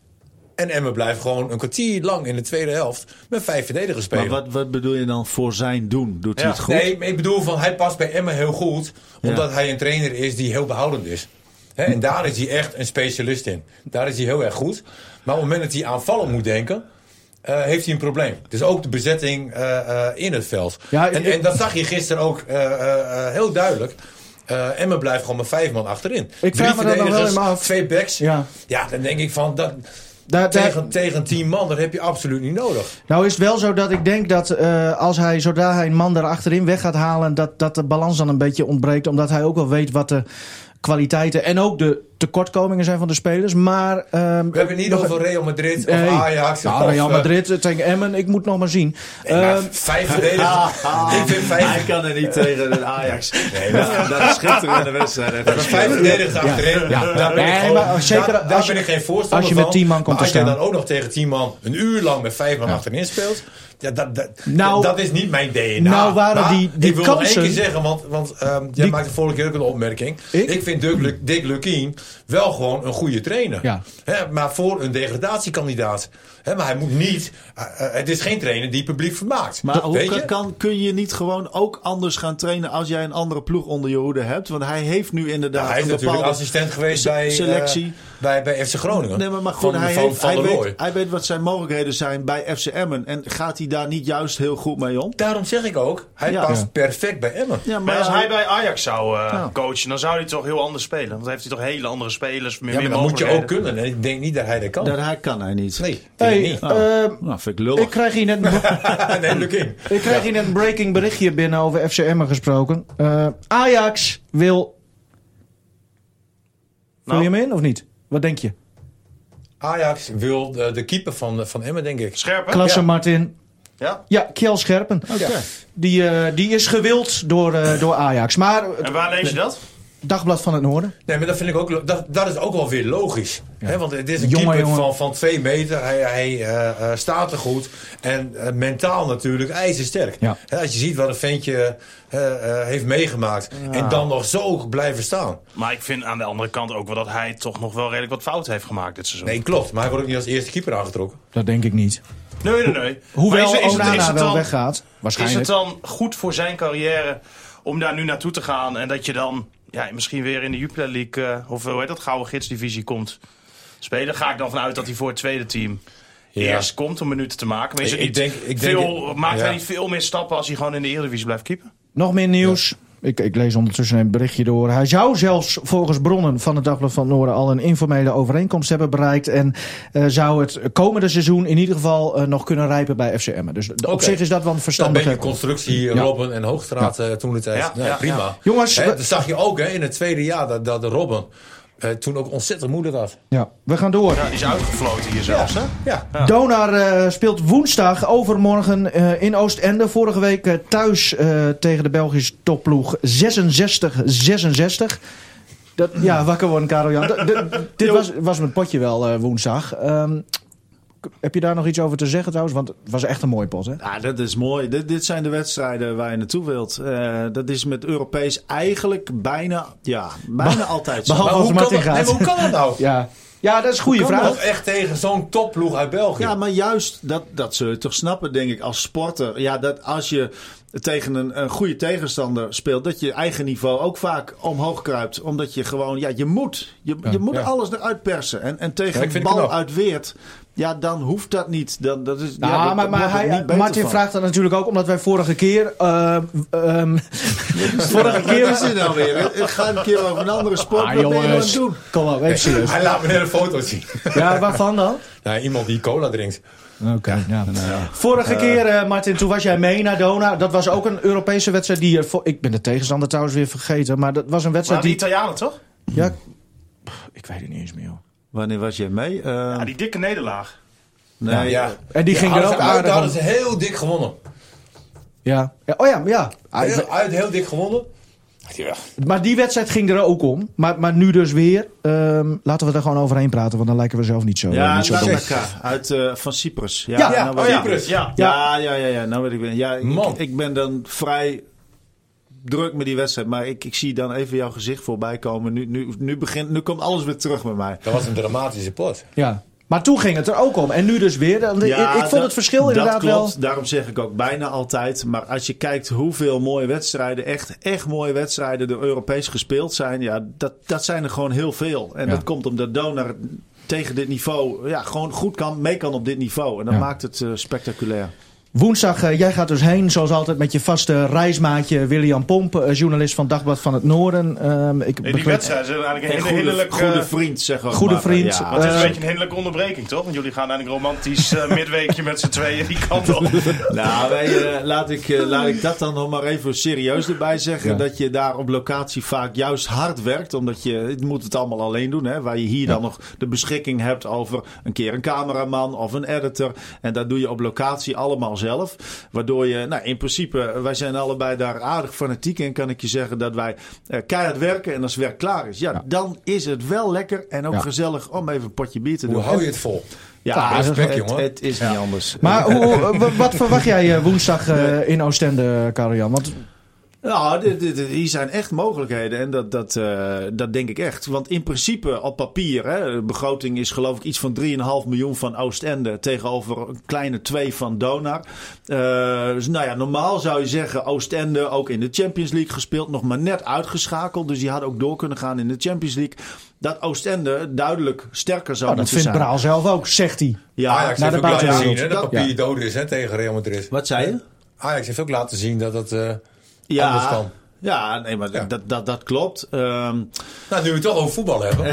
En Emmen blijft gewoon een kwartier lang in de tweede helft met vijf verdedigers spelen. Maar wat, wat bedoel je dan voor zijn doen? Doet hij Ja. het goed? Nee, maar ik bedoel van hij past bij Emmen heel goed, omdat Ja. hij een trainer is die heel behoudend is. Hè, en daar is hij echt een specialist in. Daar is hij heel erg goed. Maar op het moment dat hij aanvallend moet denken, uh, heeft hij een probleem. Dus ook de bezetting uh, uh, in het veld. Ja, en, ik- en dat zag je gisteren ook uh, uh, uh, heel duidelijk. Uh, Emmen blijft gewoon met vijf man achterin. Ik vraag me dat nog wel even af. Twee backs. Ja. Ja, dan denk ik van dat, Daar, daar, tegen, tegen tien man, dat heb je absoluut niet nodig. Nou is het wel zo dat ik denk dat uh, als hij, zodra hij een man daar achterin weg gaat halen, dat, dat de balans dan een beetje ontbreekt. Omdat hij ook wel weet wat de kwaliteiten en ook de tekortkomingen zijn van de spelers. Maar um, We hebben het niet nog- over Real Madrid Nee. of Ajax. Nou, of, Real uh, Madrid tegen Emmen, ik moet nog maar zien. nee, maar Um, vijf verdedigers. Ik vind vijf, Hij kan er niet tegen de Ajax. Nee, maar- dat is schitterende wedstrijd. maar vijf verdedigers achterin. Ja. Daar ben ik, Nee, gewoon, maar zeker daar, daar als je- ben ik geen voorstander als je van. met tien man komt maar te als je staan. dan ook nog tegen tien man een uur lang met vijf man achterin speelt. Ja, dat, dat, Nou- dat is niet mijn D N A. Nou waren Maar die- die ik wil nog kansen- één keer zeggen, want, want um, jij Die- maakte vorige keer ook een opmerking. Ik? Ik, vind Dick, Lu- Dick Lukien wel gewoon een goede trainer. Ja. Hè, maar voor een degradatiekandidaat. Hè, maar hij moet niet... Uh, uh, het is geen trainer die publiek vermaakt. Maar Dat hoe weet kan, je? kan, kun je niet gewoon ook anders gaan trainen als jij een andere ploeg onder je hoede hebt? Want hij heeft nu inderdaad Ja, hij is een natuurlijk bepaalde assistent geweest bij, uh, selectie. bij, bij F C Groningen. Nee, maar, maar goed, van, hij, van, heeft, van hij, der Rooij. weet, hij weet wat zijn mogelijkheden zijn bij F C Emmen. En gaat hij daar niet juist heel goed mee om? Daarom zeg ik ook, hij Ja. past Ja. perfect bij Emmen. Ja, Maar als hij bij Ajax zou uh, Ja. coachen, dan zou hij toch heel anders spelen. Want dan heeft hij toch hele andere spelers, meer, Ja, maar meer dat moet je ook mogelijkheden. kunnen. En ik denk niet dat hij dat kan. Dat hij kan hij niet. Nee, hey, denk ik niet. uh, Nou, vind ik lullig. ik krijg hier net een, nee, Lukien. ik krijg hier net een breaking berichtje binnen over F C Emmen gesproken. Uh, Ajax wil... Vul Nou. je hem in of niet? Wat denk je? Ajax wil de, de keeper van, van Emmen, denk ik. Scherp, hè? Klasse Ja. Martin. Ja. Ja, Kjell Scherpen. Oké. Die, uh, die is gewild door, uh, door Ajax. Maar het En waar lees je dat? Dagblad van het Noorden. Nee, maar dat vind ik ook, lo- dat, dat is ook wel weer logisch. Hè, want het is een Jongen, keeper jongen. van, van twee meter. Hij, hij uh, uh, staat er goed. En uh, mentaal natuurlijk ijzersterk. Ja. Hè, als je ziet wat een ventje uh, uh, heeft meegemaakt. En dan nog zo blijven staan. Maar ik vind aan de andere kant ook wel dat hij toch nog wel redelijk wat fout heeft gemaakt dit seizoen. Nee, klopt. Maar hij wordt ook niet als eerste keeper aangetrokken. Dat denk ik niet. nee, nee. nee. Hoewel Maar is, is, Onana het, is, het wel dan, weggaat. is Waarschijnlijk. het dan goed voor zijn carrière om daar nu naartoe te gaan en dat je dan ja, misschien weer in de Jupiler League uh, of hoe heet dat, Gouden Gidsdivisie komt spelen? Ga ik dan vanuit dat hij voor het tweede team Ja. eerst komt om minuten te maken? Maar is het Ik niet denk- ik denk- veel, maakt ja. hij niet veel meer stappen als hij gewoon in de Eredivisie blijft keepen? Nog meer nieuws. Ik, ik lees ondertussen een berichtje door. Hij zou zelfs volgens bronnen van het Dagblad van het Noorden al een informele overeenkomst hebben bereikt. En uh, zou het komende seizoen in ieder geval uh, nog kunnen rijpen bij F C Emmen. Dus de- op Oké. zich is dat wel een Een verstandige... beetje constructie, Ja. Robben en Hoogstraat uh, toen de tijd. Ja, Nee, ja, prima. ja. Jongens, Hè, we- dat zag je ook hè, in het tweede jaar dat, dat de Robben uh, toen ook ontzettend moeilijk had. Ja, we gaan door. Ja, die is uitgefloten hier zelfs, hè? Ja. Ja. Donar uh, speelt woensdag overmorgen uh, in Oostende. Vorige week uh, thuis uh, tegen de Belgische topploeg zesenzestig zesenzestig. Dat, ja, wakker worden, Karel Jan. D- d- dit was, was mijn potje wel uh, woensdag. Um, Heb je daar nog iets over te zeggen trouwens? Want het was echt een mooi pot, hè? Ja, dat is mooi. Dit, dit zijn de wedstrijden waar je naartoe wilt. Uh, dat is met Europees eigenlijk bijna, ja, bijna Be- altijd zo. Behalve Maar als hoe, Martin kan dat, gaat. nee, maar hoe kan dat nou? Ja. ja, dat is een goede Hoe kan vraag. Toch echt tegen zo'n topploeg uit België. Ja, maar juist, dat, dat zul je toch snappen, denk ik, als sporter. Ja, dat als je tegen een, een goede tegenstander speelt, dat je eigen niveau ook vaak omhoog kruipt. Omdat je gewoon, ja, je moet. Je, Ja, je moet ja. alles eruit persen. En, en tegen Ja, ik een vind het bal knap. uit Weert, ja, dan hoeft dat niet. Dan, dat is, Nou, ja, maar, dat- daar maar wordt het hij, niet beter Martin van. vraagt dat natuurlijk ook omdat wij vorige keer... Uh, um, vorige keer... Wat is dit nou weer? Ik ga een keer over een andere sport. Ah, Wat ben je nou aan jongens. het doen? Kom op, even serieus. Hij laat me net een foto zien. Ja, waarvan dan? Nou, iemand die cola drinkt. Oké, ja. Vorige keer, uh, Martin, toen was jij mee naar Dona. Dat was ook een Europese wedstrijd die... Uh, ik ben de tegenstander trouwens weer vergeten. Maar dat was een Maar wedstrijd die die... Italianen, toch? Ja, pff, ik weet het niet eens meer, joh. Wanneer was jij mee? Uh, Ja, die dikke nederlaag. nee, Ja. En die ging er hadden ook ze uit, aardig hadden om. ze heel dik gewonnen. Ja. Ja. Oh ja, ja. Ah, ik- Heel, uit heel dik gewonnen. Ja. Maar die wedstrijd ging er ook om. Maar, maar nu dus weer. Um, laten we er gewoon overheen praten, want dan lijken we zelf niet zo, Ja, niet zo dom. Lameka uit uh, van Cyprus. Ja, Ja, nou oh weet ja. ik- Cyprus. Ja. Ja, ja, ja, ja, nou weet ik wel. Ja, ik, Man. ik ben dan vrij druk met die wedstrijd, maar ik, ik zie dan even jouw gezicht voorbij komen. Nu, nu, nu, begint, nu komt alles weer terug met mij. Dat was een dramatische pot. Ja. Maar toen ging het er ook om. En nu dus weer. Dan- ik, ik vond dat- het verschil inderdaad dat klopt. wel... Daarom zeg ik ook bijna altijd. Maar als je kijkt hoeveel mooie wedstrijden, echt, echt mooie wedstrijden door Europees gespeeld zijn. Ja, dat, dat zijn er gewoon heel veel. En Ja. dat komt omdat Donar tegen dit niveau ja, gewoon goed kan, mee kan op dit niveau. En dat Ja. maakt het uh, spectaculair. Woensdag, uh, jij gaat dus heen, zoals altijd, met je vaste reismaatje William Pomp, uh, journalist van Dagblad van het Noorden. Um, ik Nee, die begreep- wedstrijd is eigenlijk een En hele goede, hinderlijk... goede eh, vriend, zeg ook goede maar. vriend. Ja. maar het is een Eh, beetje een hinderlijke onderbreking, toch? Want jullie gaan eigenlijk romantisch uh, midweekje met z'n tweeën die kant op. Nou, wij, uh, laat, ik, uh, laat ik dat dan nog maar even serieus erbij zeggen. Ja. Dat je daar op locatie vaak juist hard werkt. Omdat je, je moet het allemaal alleen doen. Hè, waar je hier Ja. dan nog de beschikking hebt over een keer een cameraman of een editor. En dat doe je op locatie allemaal zelf. Waardoor je, nou in principe, wij zijn allebei daar aardig fanatiek in. Kan ik je zeggen dat wij uh, keihard werken. En als het werk klaar is, ja, Ja. dan is het wel lekker en ook Ja. gezellig om even een potje bier te Hoe doen. hou je het vol? Ja, Ja, respect, het- jongen. Het is niet anders. Maar hoe, w- wat verwacht jij uh, woensdag uh, in Oostende, Karel-Jan? Want Nou, dit, dit, dit- hier zijn echt mogelijkheden en dat, dat, uh, dat denk ik echt. Want in principe op papier, hè, de begroting is geloof ik iets van drie komma vijf miljoen van Oostende tegenover een kleine twee van Donar. Uh, dus nou ja, normaal zou je zeggen Oostende ook in de Champions League gespeeld, nog maar net uitgeschakeld. Dus die hadden ook door kunnen gaan in de Champions League. Dat Oostende duidelijk sterker zou oh, dat moeten vindt zijn. Braal zelf ook, zegt hij. Ja, Ajax naar heeft de ook laten buitenwereld. zien hè, dat Ja. papier dood is hè, tegen Real Madrid. wat zei je? Ajax heeft ook laten zien dat het uh, anders Ja, kan. ja, nee, maar Ja. Dat, dat, dat klopt. Um, Nou, nu we het toch over voetbal hebben.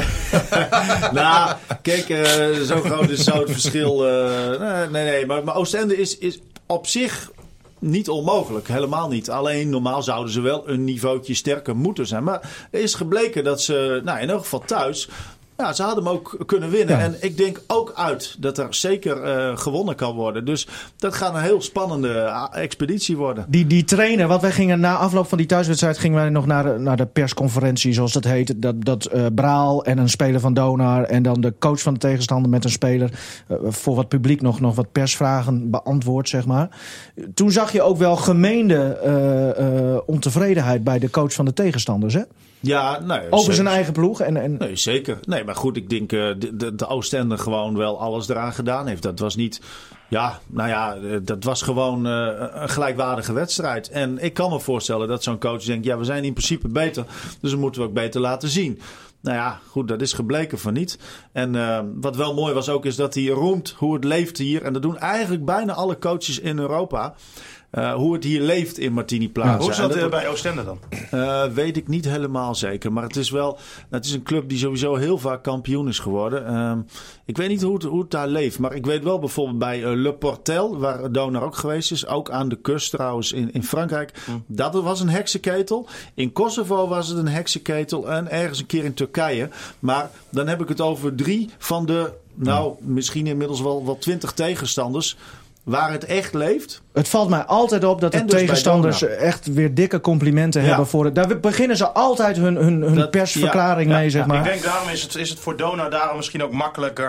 nou, kijk, uh, zo groot is zo het verschil. Uh, nee, nee, nee, maar, maar Oostende is, is op zich niet onmogelijk. Helemaal niet. Alleen normaal zouden ze wel een niveautje sterker moeten zijn. Maar er is gebleken dat ze, nou in elk geval thuis... Ja, ze hadden hem ook kunnen winnen. Ja. En ik denk ook uit dat er zeker uh, gewonnen kan worden. Dus dat gaat een heel spannende uh, expeditie worden. Die, die trainer, want wij gingen na afloop van die thuiswedstrijd gingen wij nog naar de, naar de persconferentie, zoals dat heet. Dat, dat uh, Braal en een speler van Donar en dan de coach van de tegenstander met een speler uh, voor wat publiek nog, nog wat persvragen beantwoord, zeg maar. Toen zag je ook wel gemeende uh, uh, ontevredenheid bij de coach van de tegenstanders, hè? Ja, nee, Over zeker. zijn eigen ploeg. En, en... Nee, zeker. Nee, maar goed, ik denk uh, de, de, de Oostende gewoon wel alles eraan gedaan heeft. Dat was niet... Ja, nou ja, dat was gewoon uh, een gelijkwaardige wedstrijd. En ik kan me voorstellen dat zo'n coach denkt... ja, we zijn in principe beter, dus dat moeten we ook beter laten zien. Nou ja, goed, dat is gebleken van niet. En uh, wat wel mooi was ook, is dat hij roemt hoe het leeft hier. En dat doen eigenlijk bijna alle coaches in Europa... Uh, hoe het hier leeft in Martini Plaza. Hoe is dat En uh, bij Oostende dan? Uh, weet ik niet helemaal zeker. Maar het is wel... Het is een club die sowieso heel vaak kampioen is geworden. Uh, ik weet niet hoe het, hoe het daar leeft. Maar ik weet wel bijvoorbeeld bij uh, Le Portel... waar Donar ook geweest is. Ook aan de kust trouwens in, in Frankrijk. Mm. Dat was een heksenketel. In Kosovo was het een heksenketel. En ergens een keer in Turkije. Maar dan heb ik het over drie van de... Nou, misschien inmiddels wel, wel twintig tegenstanders... waar het echt leeft. Het valt mij altijd op dat de En dus tegenstanders echt weer dikke complimenten Ja. hebben voor het. Daar beginnen ze altijd hun, hun, hun Dat- persverklaring ja, mee, ja, zeg ja. maar. Ik denk daarom is het, is het voor Donar daarom misschien ook makkelijker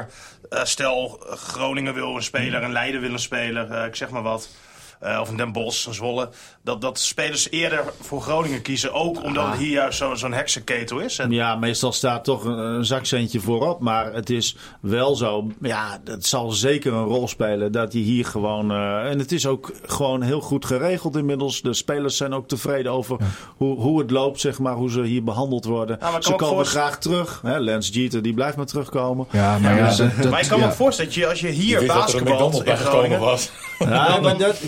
Uh, stel, Groningen wil een speler, een Leiden wil een speler, uh, ik zeg maar wat. Uh, of een Den Bosch, een Zwolle. Dat, dat spelers eerder voor Groningen kiezen. Ook omdat Ah. het hier juist zo, zo'n heksenketel is. En Ja, meestal staat toch een, een zakcentje voorop. Maar het is wel zo. Ja, het zal zeker een rol spelen dat hij hier gewoon... Uh, en het is ook gewoon heel goed geregeld inmiddels. De spelers zijn ook tevreden over ja. hoe, hoe het loopt, zeg maar. Hoe ze hier behandeld worden. Ja, ze komen voorst- graag terug. Hè, Lance Jeter, die blijft maar terugkomen. Ja, maar ja, dus, dat, dat, maar ik kan ja. me voorstellen dat je, als je hier Je wist dat er een basketbalt McDonald's in bij gekomen Groningen... was. Ja, maar dat,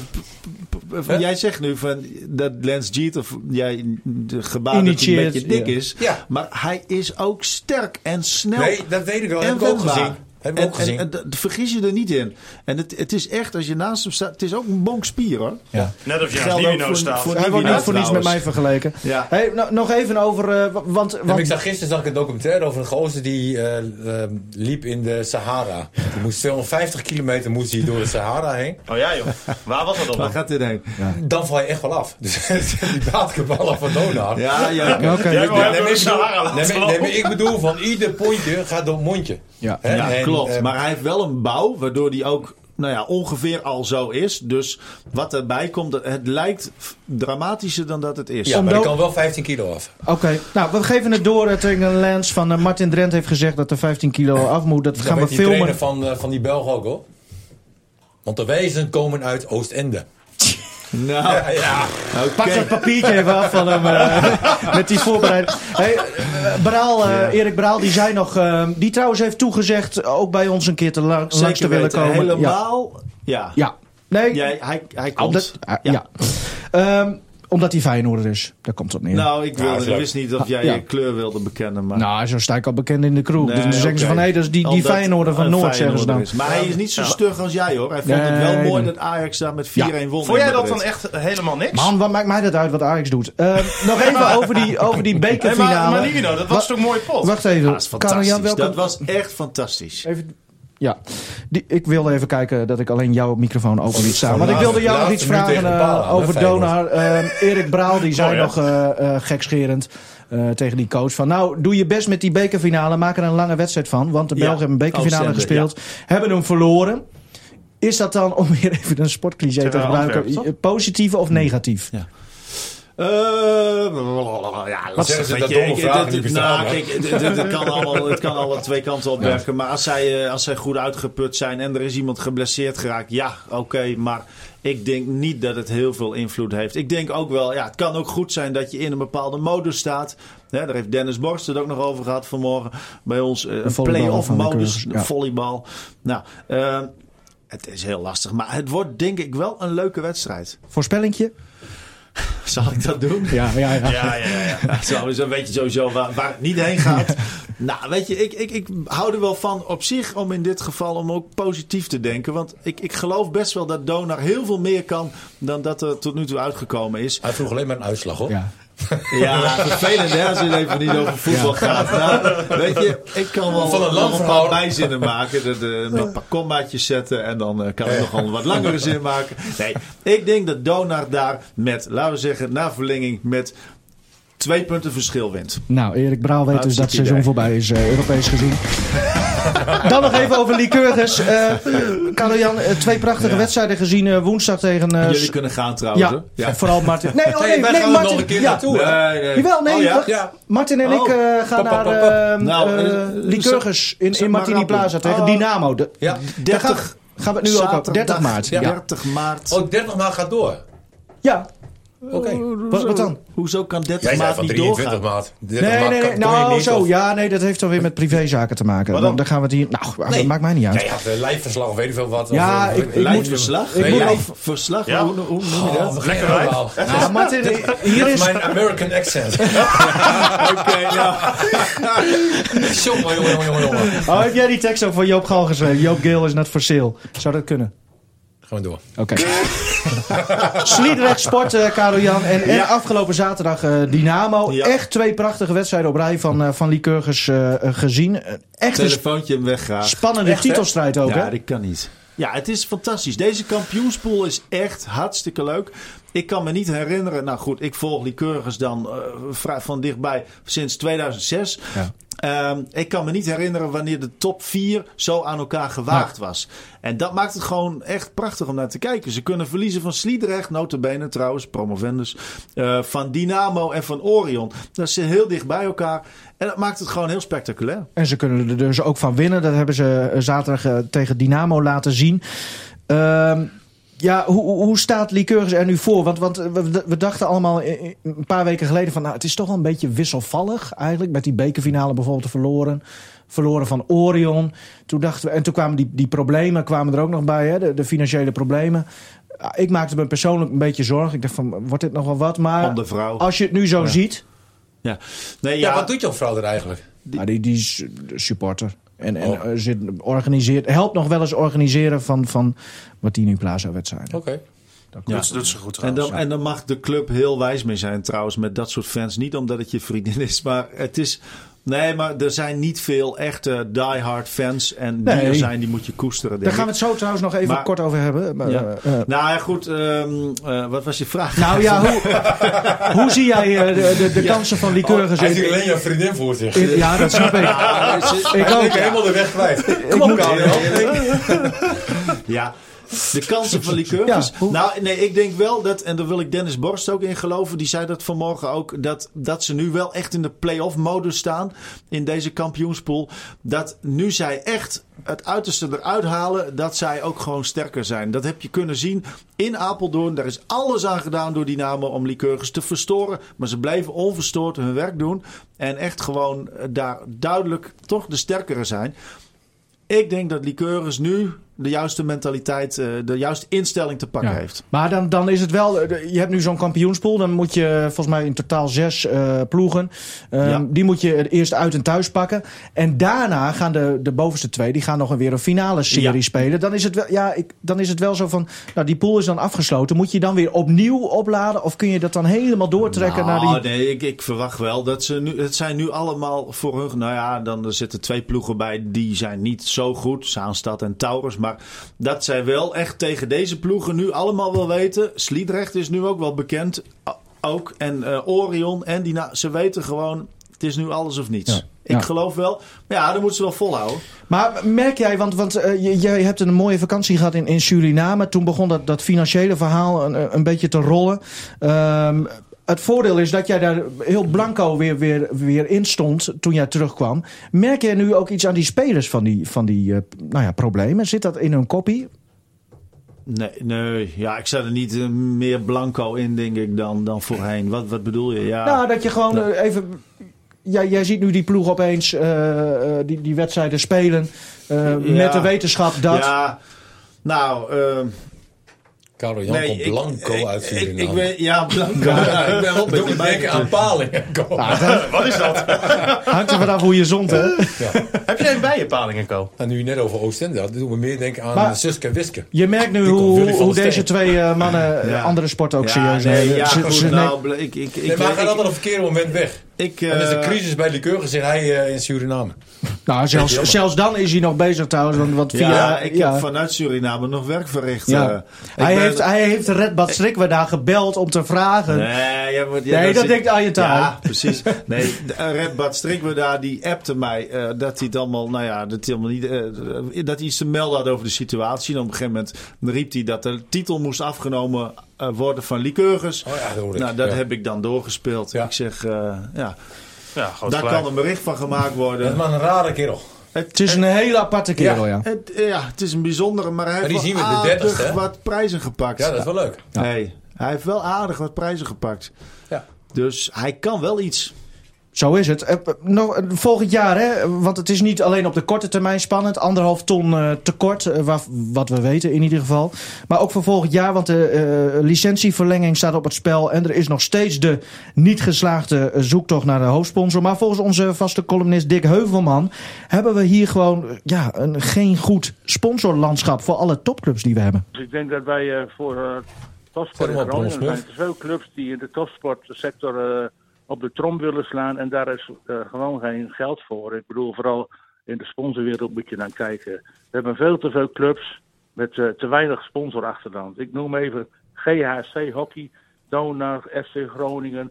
jij zegt nu van dat Lance Jeter jij, de gebaar dat hij een Initieert, beetje dik ja. is. Ja. Maar hij is ook sterk en snel. Nee, dat weet ik wel. en Heb ik ook wendbaar. gezien. Heb ik En, ook gezien. en, en, vergis je er niet in. En het, het is echt, als je naast hem staat, het is ook een bonk spier hoor. Ja. Net of je Geldt als ook Nivino voor- staat. voor- Hij wordt Ja, niet voor niets met trouwens. mij vergeleken. Ja. Hey, nou, nog even over... Uh, want, Ja, maar want, ik zag gisteren zag ik een documentaire over een gozer die uh, uh, liep in de Sahara. Die moest tweehonderdvijftig kilometer moest hij door de Sahara heen. Oh ja joh, waar was dat dan? Waar gaat dit heen? Dan val je echt wel af. Dus die basketballer van Donar. Ja, ja. Oké. Jij wil Nee, hem nee, door de ik Sahara bedoel- laten nee, maar- nee, maar lopen. ik bedoel van ieder pontje gaat door het mondje. Ja. Hè? Ja, En, klopt. eh, Maar hij heeft wel een bouw, waardoor hij ook nou ja, ongeveer al zo is. Dus wat erbij komt, het lijkt dramatischer dan dat het is. Ja, maar Omdat- die kan wel vijftien kilo af. Oké, okay. Nou, we geven het door uh, tegen Lance van uh, Martin Drent heeft gezegd dat er vijftien kilo af moet. Dat Dat gaan we weet die filmen. trainer van, uh, van die Belg ook hoor. Want de wijzen komen uit Oostende. Nou, Ja, ja. oké. Pak dat papiertje even af van hem uh, met die voorbereiding. Hey, uh, Braal, uh, Ja. Erik Braal, die zei nog, uh, die trouwens heeft toegezegd ook bij ons een keer te la- langs te Zeker willen weten. komen. Helemaal. Ja. Ja. ja. Nee. Jij, hij, hij komt. Omdat, uh, ja. ja. Um, omdat hij Feyenoorder is. Daar komt het op neer. Nou, Nou, ik, Ja, wilde, is ik leuk. wist niet of jij Ja. je kleur wilde bekennen. Maar... zo sta ik al bekend in de kroeg. Nee, dus dan zeggen ze oké. van, hé, dat is die, die Omdat Feyenoorder van een Noord, zeggen ze dan. Feyenoorder is. Maar hij is niet zo stug als jij hoor. Hij vond het wel Nee, mooi nee. dat Ajax daar met vier-een won. Vond in jij dat Madrid. dan echt helemaal niks? Man, wat maakt mij dat uit wat Ajax doet? Uh, nog even over die, over die Hey, bekerfinale. maar, maar Nivino, dat was Wa- toch een mooie pot? Wacht even. Ja, dat is fantastisch. Karel-Jan, welke- Dat was echt fantastisch. Even, ja, die, ik wilde even kijken dat ik alleen jouw microfoon open liet staan. Van Want ik de wilde jou nog laatste iets minuut vragen tegen de paal uh, aan, over hè, Donar. Uh, Erik Braal die zei Oh, ja. nog uh, uh, gekscherend uh, tegen die coach van... Nou, doe je best met die bekerfinale. Maak er een lange wedstrijd van. Want de Ja, Belgen hebben een bekerfinale Oostende, gespeeld. Hebben hem verloren. Is dat dan, om weer even een sportcliché te Tegen gebruiken... Antwerpen, positief of negatief? Ja. Uh, ja, Wat lastig. zeggen ze, weet dat je. domme Ik- vragen dit- die dit- bestaan, nou, hè? kijk, dit- dit- dit kan allemaal, het kan alle twee kanten op werken. Maar als zij, uh, als zij goed uitgeput zijn en er is iemand geblesseerd geraakt, ja, oké. Okay, maar ik denk niet dat het heel veel invloed heeft. Ik denk ook wel, ja, het kan ook goed zijn dat je in een bepaalde modus staat. Ja, daar heeft Dennis Borst het ook nog over gehad vanmorgen bij ons. Uh, een volleybal play-off van de modus, cursus, ja. volleybal. Nou, uh, het is heel lastig. Maar het wordt denk ik wel een leuke wedstrijd. Voorspellingje? Zal ik dat doen? Ja, ja, ja. Ja, ja, ja. Ja, zo, dus dan weet je sowieso waar, waar het niet heen gaat. Nou, weet je, ik, ik, ik hou er wel van op zich om in dit geval om ook positief te denken. Want ik, ik geloof best wel dat Donar heel veel meer kan dan dat er tot nu toe uitgekomen is. Hij vroeg alleen maar een uitslag hoor. ja. Ja, vervelend hè, als het even niet over voetbal gaat. Nou, weet je, ik kan wel Van een nog lang een paar verhaal. bijzinnen maken. De, de, een paar kommaatjes zetten en dan uh, kan ik nog een wat langere zin maken. Nee, ik denk dat Donar daar met, laten we zeggen, na verlenging met twee punten verschil wint. Nou, Erik Braal weet dus dat het Hartstikke seizoen idee. voorbij is, uh, Europees gezien. Dan nog even over Lycurgus. Uh, Karel-Jan, uh, twee prachtige Ja. wedstrijden gezien uh, woensdag tegen... Uh, Jullie kunnen gaan trouwens. ja, hè? ja, vooral Martin. Nee, oh, nee, Nee, wij nee, gaan er Martin. nog een keer ja. naartoe. hè? Nee, nee. Jawel, nee. Oh, ja? wacht. Ja. Martin en Oh. ik uh, gaan Pop, pop, naar pop, pop. uh, Nou, uh, uh, Lycurgus in, zeg in maar Martini rappen. Plaza tegen Oh. Dynamo. De, Ja. daar gaan, dertig gaan we het nu ook op. Zaterdag, dertig maart. Ja. ja. dertig maart. Oh, dertig maart gaat door. Oké. Wat, wat dan? Hoezo kan dertig Jij zei maart van niet drieëntwintig doorgaan? maart. dertig Nee, maart nee, kan- nee. kon je Nou, niet, zo. of- Ja, nee, dat heeft dan weer met privézaken te maken. Wat Dan, dan? dan gaan we het hier... Nou, dat Nee. maakt mij niet uit. Ja, je had uh, lijfverslag of weet ik veel wat. Ja, of, ik- uh, ik moet- Lijfverslag? ik Nee, moet nog- lijfverslag? Ja. Hoe, hoe noem je dat? Oh, Lekker lekker wijf. wel. Ja, Martin, hier Dat is is... mijn American accent. Oké, nou. Jongen, jongen, jongen, jongen, jongen. Oh, heb jij die tekst ook van Joop Gal geschreven? Joop Gale is not for sale. Zou dat kunnen? Gaan we door. Oké. Sliedrecht Sport, uh, Karel-Jan. En, en afgelopen zaterdag uh, Dynamo. Ja. Echt twee prachtige wedstrijden op rij van, uh, van Lycurgus uh, uh, gezien. Uh, echt een sp- Telefoontje hem weggaat. spannende Echt, hè? titelstrijd ook, Ja, hè? dat kan niet. Ja, het is fantastisch. Deze kampioenspool is echt hartstikke leuk. Ik kan me niet herinneren. Nou goed, ik volg Lycurgus dan uh, vrij van dichtbij sinds tweeduizend zes. Ja. Um, ik kan me niet herinneren wanneer de top vier zo aan elkaar gewaagd ja. was. En dat maakt het gewoon echt prachtig om naar te kijken. Ze kunnen verliezen van Sliedrecht, nota bene trouwens, promovendus. Uh, van Dynamo en van Orion. Dat is heel dicht bij elkaar. En dat maakt het gewoon heel spectaculair. En ze kunnen er dus ook van winnen. Dat hebben ze zaterdag uh, tegen Dynamo laten zien. Uh, Ja, hoe, hoe staat Lycurgus er nu voor? Want, want we, we dachten allemaal een paar weken geleden van... nou, het is toch wel een beetje wisselvallig eigenlijk. Met die bekerfinale bijvoorbeeld verloren. Verloren van Orion. Toen dachten we, en toen kwamen die, die problemen kwamen er ook nog bij. Hè, de, de financiële problemen. Ik maakte me persoonlijk een beetje zorgen. Ik dacht van, wordt dit nog wel wat? Maar Om de vrouw. Als je het nu zo ja. ziet... Ja. Nee, ja. ja, wat doet jouw vrouw er eigenlijk? Die, ja, die, die is supporter. En, en oh. zit, organiseert, helpt nog wel eens organiseren van, van Martini Plaza wedstrijden. Oké. Okay. Dat ja. doet ze goed en dan, en dan mag de club heel wijs mee zijn trouwens met dat soort fans. Niet omdat het je vriendin is, maar het is... Nee, maar er zijn niet veel echte diehard fans. En die nee. er zijn, die moet je koesteren. Daar gaan we het zo trouwens nog even maar, kort over hebben. Maar, ja. uh, uh. Nou ja, goed. Um, uh, wat was je vraag? Nou ja, hoe, hoe zie jij uh, de, de, de ja. kansen van Lycurgus? Oh, hij ziet alleen jouw vriendin voor zich. In, ja, dat snap ik. Ja, is, ik ook. Ik helemaal de weg kwijt. Kom op, Ja. De kansen van Lycurgus. Ja, nou, nee, ik denk wel dat, en daar wil ik Dennis Borst ook in geloven, die zei dat vanmorgen ook, dat, dat ze nu wel echt in de play-off modus staan in deze kampioenspool. Dat nu zij echt het uiterste eruit halen, dat zij ook gewoon sterker zijn. Dat heb je kunnen zien in Apeldoorn. Daar is alles aan gedaan door Dynamo om Lycurgus te verstoren. Maar ze bleven onverstoord hun werk doen. En echt gewoon daar duidelijk toch de sterkere zijn. Ik denk dat Lycurgus nu de juiste mentaliteit, de juiste instelling te pakken ja. heeft. Maar dan, dan is het wel, je hebt nu zo'n kampioenspool. Dan moet je volgens mij in totaal zes uh, ploegen. Um, ja. Die moet je eerst uit en thuis pakken. En daarna gaan de, de bovenste twee, die gaan nog weer een finale serie ja. spelen. Dan is, het wel, ja, ik, dan is het wel zo van, nou die pool is dan afgesloten. Moet je dan weer opnieuw opladen? Of kun je dat dan helemaal doortrekken nou, naar die... Nee, ik, ik verwacht wel dat ze nu, het zijn nu allemaal voor hun, nou ja, dan er zitten twee ploegen bij, die zijn niet zo goed. Zaanstad en Taurus, maar dat zij wel echt tegen deze ploegen nu allemaal wel weten. Sliedrecht is nu ook wel bekend. Ook. En uh, Orion en die, ze weten gewoon, het is nu alles of niets. Ja. Ik ja. geloof wel. Maar ja, dan moeten ze wel volhouden. Maar merk jij, want, want uh, jij hebt een mooie vakantie gehad in, in Suriname. Toen begon dat, dat financiële verhaal een, een beetje te rollen. Um, Het voordeel is dat jij daar heel blanco weer, weer, weer in stond toen jij terugkwam. Merk jij nu ook iets aan die spelers van die, van die uh, nou ja, problemen? Zit dat in hun koppie? Nee, nee, ja, ik zat er niet uh, meer blanco in, denk ik, dan, dan voorheen. Wat, wat bedoel je? Ja. Nou, dat je gewoon uh, even... Ja, jij ziet nu die ploeg opeens uh, uh, die, die wedstrijden spelen uh, ja. met de wetenschap dat... Ja, nou... Uh, Karel Jan nee, komt blanco ik, uit Suriname. Ik, ik ben, ja, blanco. Ja, ik ben wel een beetje denken aan palingen. Ah, wat is dat? Hangt er vanaf hoe je zond, hè? Ja. Heb jij een bijenpalingen, Co? Nou, nu je net over Oostende had, doen we meer denken aan maar, Suske en Wiske. Je merkt nu hoe, hoe deze twee uh, mannen ja. andere sporten ook ja, serieus nee, nemen. Ja, ze, goed, ze, nou, nee, ik, ik, ik, nee, maar hij gaat altijd op een verkeerde moment weg. Ik, uh, dan is de crisis bij Lycurgus en hij uh, in Suriname. Nou, zelfs, zelfs dan is hij nog bezig trouwens. Want, want via, ja, ik ja. heb vanuit Suriname nog werk verricht. Ja. Uh, hij, ben, heeft, hij heeft Red Bad Strikwerda gebeld om te vragen. Nee, ja, maar, ja, nee dat, dat denkt Ayatollah. Ja, precies. Nee, Red Bad Strikwerda die appte mij uh, dat hij het allemaal, nou ja, dat hij, allemaal niet, uh, dat hij iets te melden had over de situatie. En op een gegeven moment riep hij dat de titel moest afgenomen uh, worden van Lycurgus. Oh ja, dat nou, dat ja. heb ik dan doorgespeeld. Ja. Ik zeg, uh, ja... Ja, daar gelijk. Kan een bericht van gemaakt worden. Dat is maar een rare kerel. Het, het is een het, hele aparte kerel, ja. Ja. Het, ja, het is een bijzondere, maar hij maar heeft wel aardig dertigste, wat prijzen gepakt. Ja, dat is wel leuk. Ja. Nee, hij heeft wel aardig wat prijzen gepakt. Ja. Dus hij kan wel iets. Zo is het. Uh, nog, uh, volgend jaar, hè? Want het is niet alleen op de korte termijn spannend. Anderhalf ton uh, tekort, uh, wat, wat we weten in ieder geval. Maar ook voor volgend jaar, want de uh, licentieverlenging staat op het spel. En er is nog steeds de niet geslaagde zoektocht naar de hoofdsponsor. Maar volgens onze vaste columnist Dick Heuvelman hebben we hier gewoon ja, een geen goed sponsorlandschap voor alle topclubs die we hebben. Dus ik denk dat wij uh, voor uh, topsport in Groningen zijn er veel clubs die in de topsportsector... Uh, op de trom willen slaan en daar is uh, gewoon geen geld voor. Ik bedoel, vooral in de sponsorwereld moet je dan kijken. We hebben veel te veel clubs met uh, te weinig sponsorachterland. Ik noem even G H C Hockey, Donar, F C Groningen,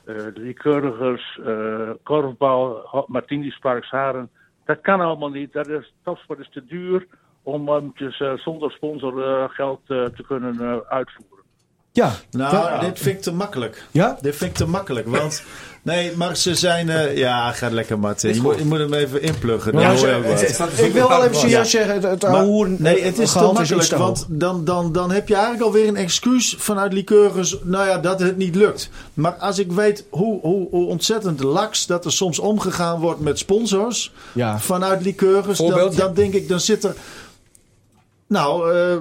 uh, de Lycurgus, uh, korfbal, Martini's-Park, Haren. Dat kan allemaal niet. Dat is, topsport is te duur om um, dus, uh, zonder sponsorgeld uh, te kunnen uh, uitvoeren. Ja. Nou, ja. dit vind ik te makkelijk. Ja? Dit vind ik te makkelijk, want... Nee, maar ze zijn... Uh, ja, ga lekker, Martin. Je moet, je moet hem even inpluggen. Ja, Dan ze, hoor je ook het, wat. het, ik wil wel even serieus zeggen, het, het Maar, hoer, nee, het is te makkelijk, is want dan, dan, dan heb je eigenlijk alweer een excuus vanuit Lycurgus, nou ja, dat het niet lukt. Maar als ik weet hoe, hoe, hoe ontzettend laks dat er soms omgegaan wordt met sponsors ja. vanuit Lycurgus, dan, dan denk ik, dan zit er... Nou, uh,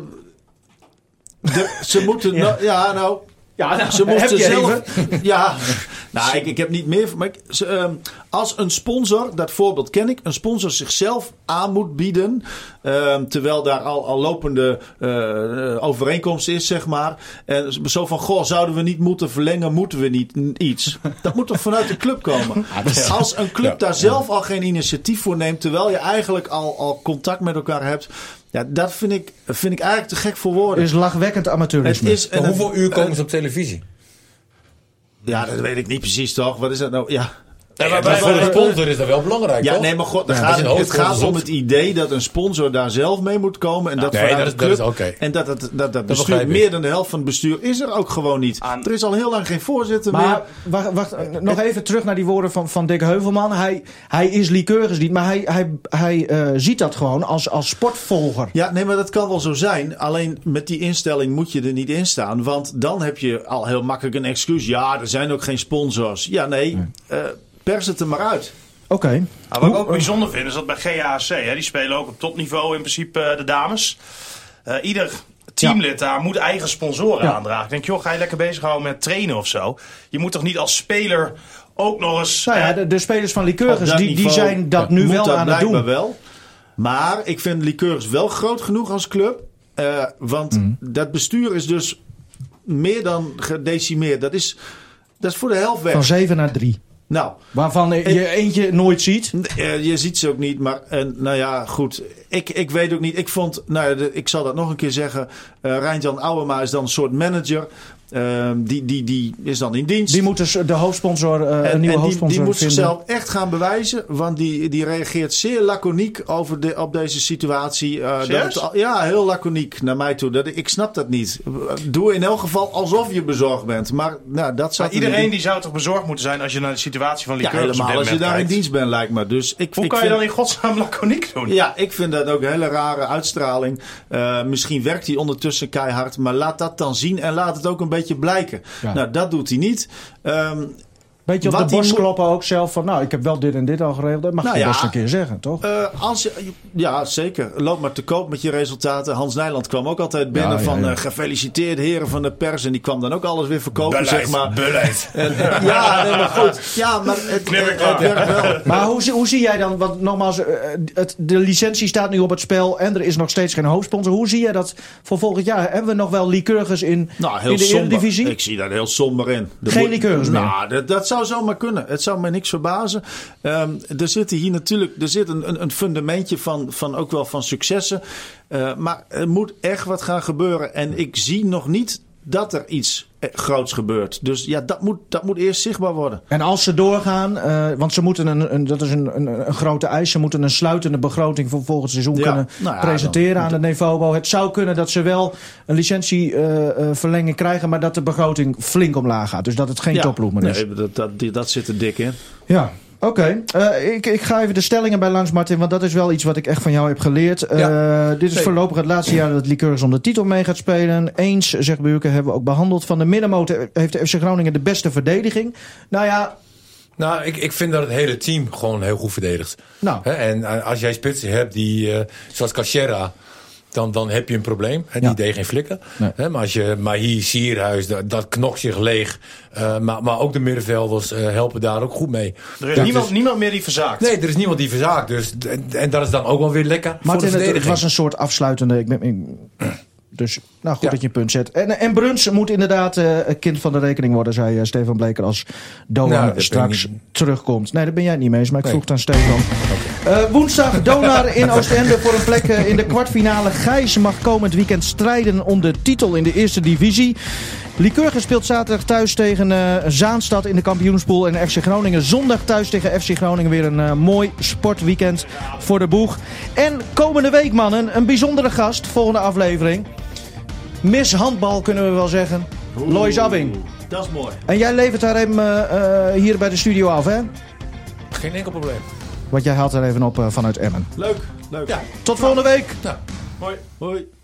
de, ze moeten... ja. Nou, ja, nou... Ja, nou, ze moesten zelf. Even. Ja, nou, ik, ik heb niet meer. Maar ik, ze, um, als een sponsor, dat voorbeeld ken ik, een sponsor zichzelf aan moet bieden, um, terwijl daar al, al lopende uh, overeenkomst is, zeg maar. En zo van, goh, zouden we niet moeten verlengen, moeten we niet iets. Dat moet toch vanuit de club komen. Als een club daar zelf al geen initiatief voor neemt, terwijl je eigenlijk al, al contact met elkaar hebt. Ja, dat vind ik, vind ik eigenlijk te gek voor woorden. Het is lachwekkend amateurisme. Het is, en hoeveel uur komen ze op televisie? Ja, dat weet ik niet precies, toch? Wat is dat nou? Ja. Ja, maar bij, voor de sponsor is dat wel belangrijk, ja, toch? nee, maar god, ja, gaat, het, het gaat om het idee dat een sponsor daar zelf mee moet komen. En dat nee, vanuit dat is, de club. Dat is okay. En dat, dat, dat, dat, dat bestuur, meer dan de helft van het bestuur is er ook gewoon niet. Aan... Er is al heel lang geen voorzitter maar, meer. Wacht, wacht nog even terug naar die woorden van, van Dick Heuvelman. Hij, hij is Lycurgus niet, maar hij, hij, hij uh, ziet dat gewoon als, als sportvolger. Ja, nee, maar dat kan wel zo zijn. Alleen met die instelling moet je er niet in staan. Want dan heb je al heel makkelijk een excuus. Ja, er zijn ook geen sponsors. Ja, nee, nee. Uh, pers het er maar uit. Oké. Okay. Nou, wat ik ook bijzonder vind is dat bij G H A C, hè, die spelen ook op topniveau in principe uh, de dames. Uh, ieder teamlid ja. daar moet eigen sponsoren ja. aandragen. Ik denk, joh, ga je lekker bezighouden met trainen of zo. Je moet toch niet als speler ook nog eens... Nou ja, de, de spelers van Lycurgus, die, niveau, die zijn dat nu wel aan het doen. Wel. Maar ik vind Lycurgus wel groot genoeg als club. Uh, want mm. dat bestuur is dus meer dan gedecimeerd. Dat is, dat is voor de helft weg. Van zeven naar drie. Nou, waarvan je en, eentje nooit ziet. Uh, je ziet ze ook niet, maar uh, nou ja, goed. Ik, ik weet ook niet. Ik vond, nou ja, de, ik zal dat nog een keer zeggen. Uh, Rijntjan Ouwema is dan een soort manager. Uh, die, die, die is dan in dienst. Die moet dus de hoofdsponsor, uh, en, een nieuwe en hoofdsponsor die, die moet vinden. zichzelf echt gaan bewijzen. Want die, die reageert zeer laconiek over de, op deze situatie. Uh, dat het, ja, heel laconiek naar mij toe. Dat, ik snap dat niet. Doe in elk geval alsof je bezorgd bent. Maar nou, dat maar iedereen niet... die zou toch bezorgd moeten zijn als je naar de situatie van Lycurgus bent. Ja, helemaal als je daar kijkt. In dienst bent, lijkt me. Dus ik, Hoe ik kan vind, je dan in godsnaam laconiek doen? Ja, ik vind dat ook een hele rare uitstraling. Uh, misschien werkt hij ondertussen keihard. Maar laat dat dan zien en laat het ook een beetje blijken. Ja. Nou, dat doet hij niet. Um, Beetje op de borst kloppen ook zelf van, nou, ik heb wel dit en dit al geregeld. Dat mag nou je ja, best een keer zeggen, toch? Uh, als je, ja, zeker. Loop maar te koop met je resultaten. Hans Nijland kwam ook altijd binnen ja, ja, van ja. Uh, gefeliciteerd heren van de pers. En die kwam dan ook alles weer verkopen, beleid, zeg maar. Beleid. En, uh, ja, nee, maar goed. Ja, maar het, het, het werkt wel. Maar hoe, hoe zie jij dan, want nogmaals, uh, het, de licentie staat nu op het spel en er is nog steeds geen hoofdsponsor. Hoe zie jij dat voor volgend jaar? Hebben we nog wel Lycurgus in, nou, heel in de somber. Eredivisie? Ik zie daar heel somber in. De geen Lycurgus meer? Nou, dat, dat zou zomaar kunnen. Het zou mij niks verbazen. Um, er zit hier natuurlijk er zit een, een, een fundamentje van, van ook wel van successen. Uh, maar er moet echt wat gaan gebeuren. En ik zie nog niet dat er iets groots gebeurt. Dus ja, dat moet, dat moet eerst zichtbaar worden. En als ze doorgaan, uh, want ze moeten een, een dat is een, een, een grote eis, ze moeten een sluitende begroting voor volgend seizoen ja, kunnen nou ja, presenteren aan de Nevobo. Het zou kunnen dat ze wel een licentieverlenging uh, krijgen, maar dat de begroting flink omlaag gaat. Dus dat het geen ja, topploeg meer is. Nee, dat, dat, dat zit er dik in. Ja. Oké, okay. uh, ik, ik ga even de stellingen bij langs, Martin, want dat is wel iets wat ik echt van jou heb geleerd. Uh, ja. Dit is voorlopig het laatste jaar dat Lycurgus om de titel mee gaat spelen. Eens, zegt Buurke, hebben we ook behandeld. Van de middenmotor heeft de F C Groningen de beste verdediging. Nou ja... Nou, ik, ik vind dat het hele team gewoon heel goed verdedigt. Nou. He, en als jij spitsen hebt die, uh, zoals Cachera... Dan, dan heb je een probleem. En die ja. deed geen flikken. Nee. He, maar als je Mahi, Sierhuis, dat, dat knokt zich leeg. Uh, maar, maar ook de middenvelders uh, helpen daar ook goed mee. Er is ja, niemand, dus, niemand meer die verzaakt. Nee, er is niemand die verzaakt. Dus, en, en dat is dan ook wel weer lekker. Maar voor de het, het was een soort afsluitende... Ik ben, ik, dus nou goed ja. dat je een punt zet. En, en Bruns moet inderdaad uh, kind van de rekening worden, zei uh, Stefan Bleker, als Donar nou, straks terugkomt. Nee, daar ben jij het niet mee eens, maar ik nee. vroeg het aan Stefan. Okay. Uh, woensdag Donar in Oostende voor een plek uh, in de kwartfinale. Gijs mag komend weekend strijden om de titel in de eerste divisie. Lycurgus speelt zaterdag thuis tegen uh, Zaanstad in de kampioenspool. En F C Groningen zondag thuis tegen F C Groningen. Weer een uh, mooi sportweekend voor de boeg. En komende week, mannen, een bijzondere gast. Volgende aflevering. Miss Handbal kunnen we wel zeggen. Oeh, Lois Abbing. Dat is mooi. En jij levert haar even uh, uh, hier bij de studio af, hè? Geen enkel probleem. Want jij haalt er even op uh, vanuit Emmen. Leuk, leuk. Ja. Tot volgende week. Ja. Hoi. Hoi.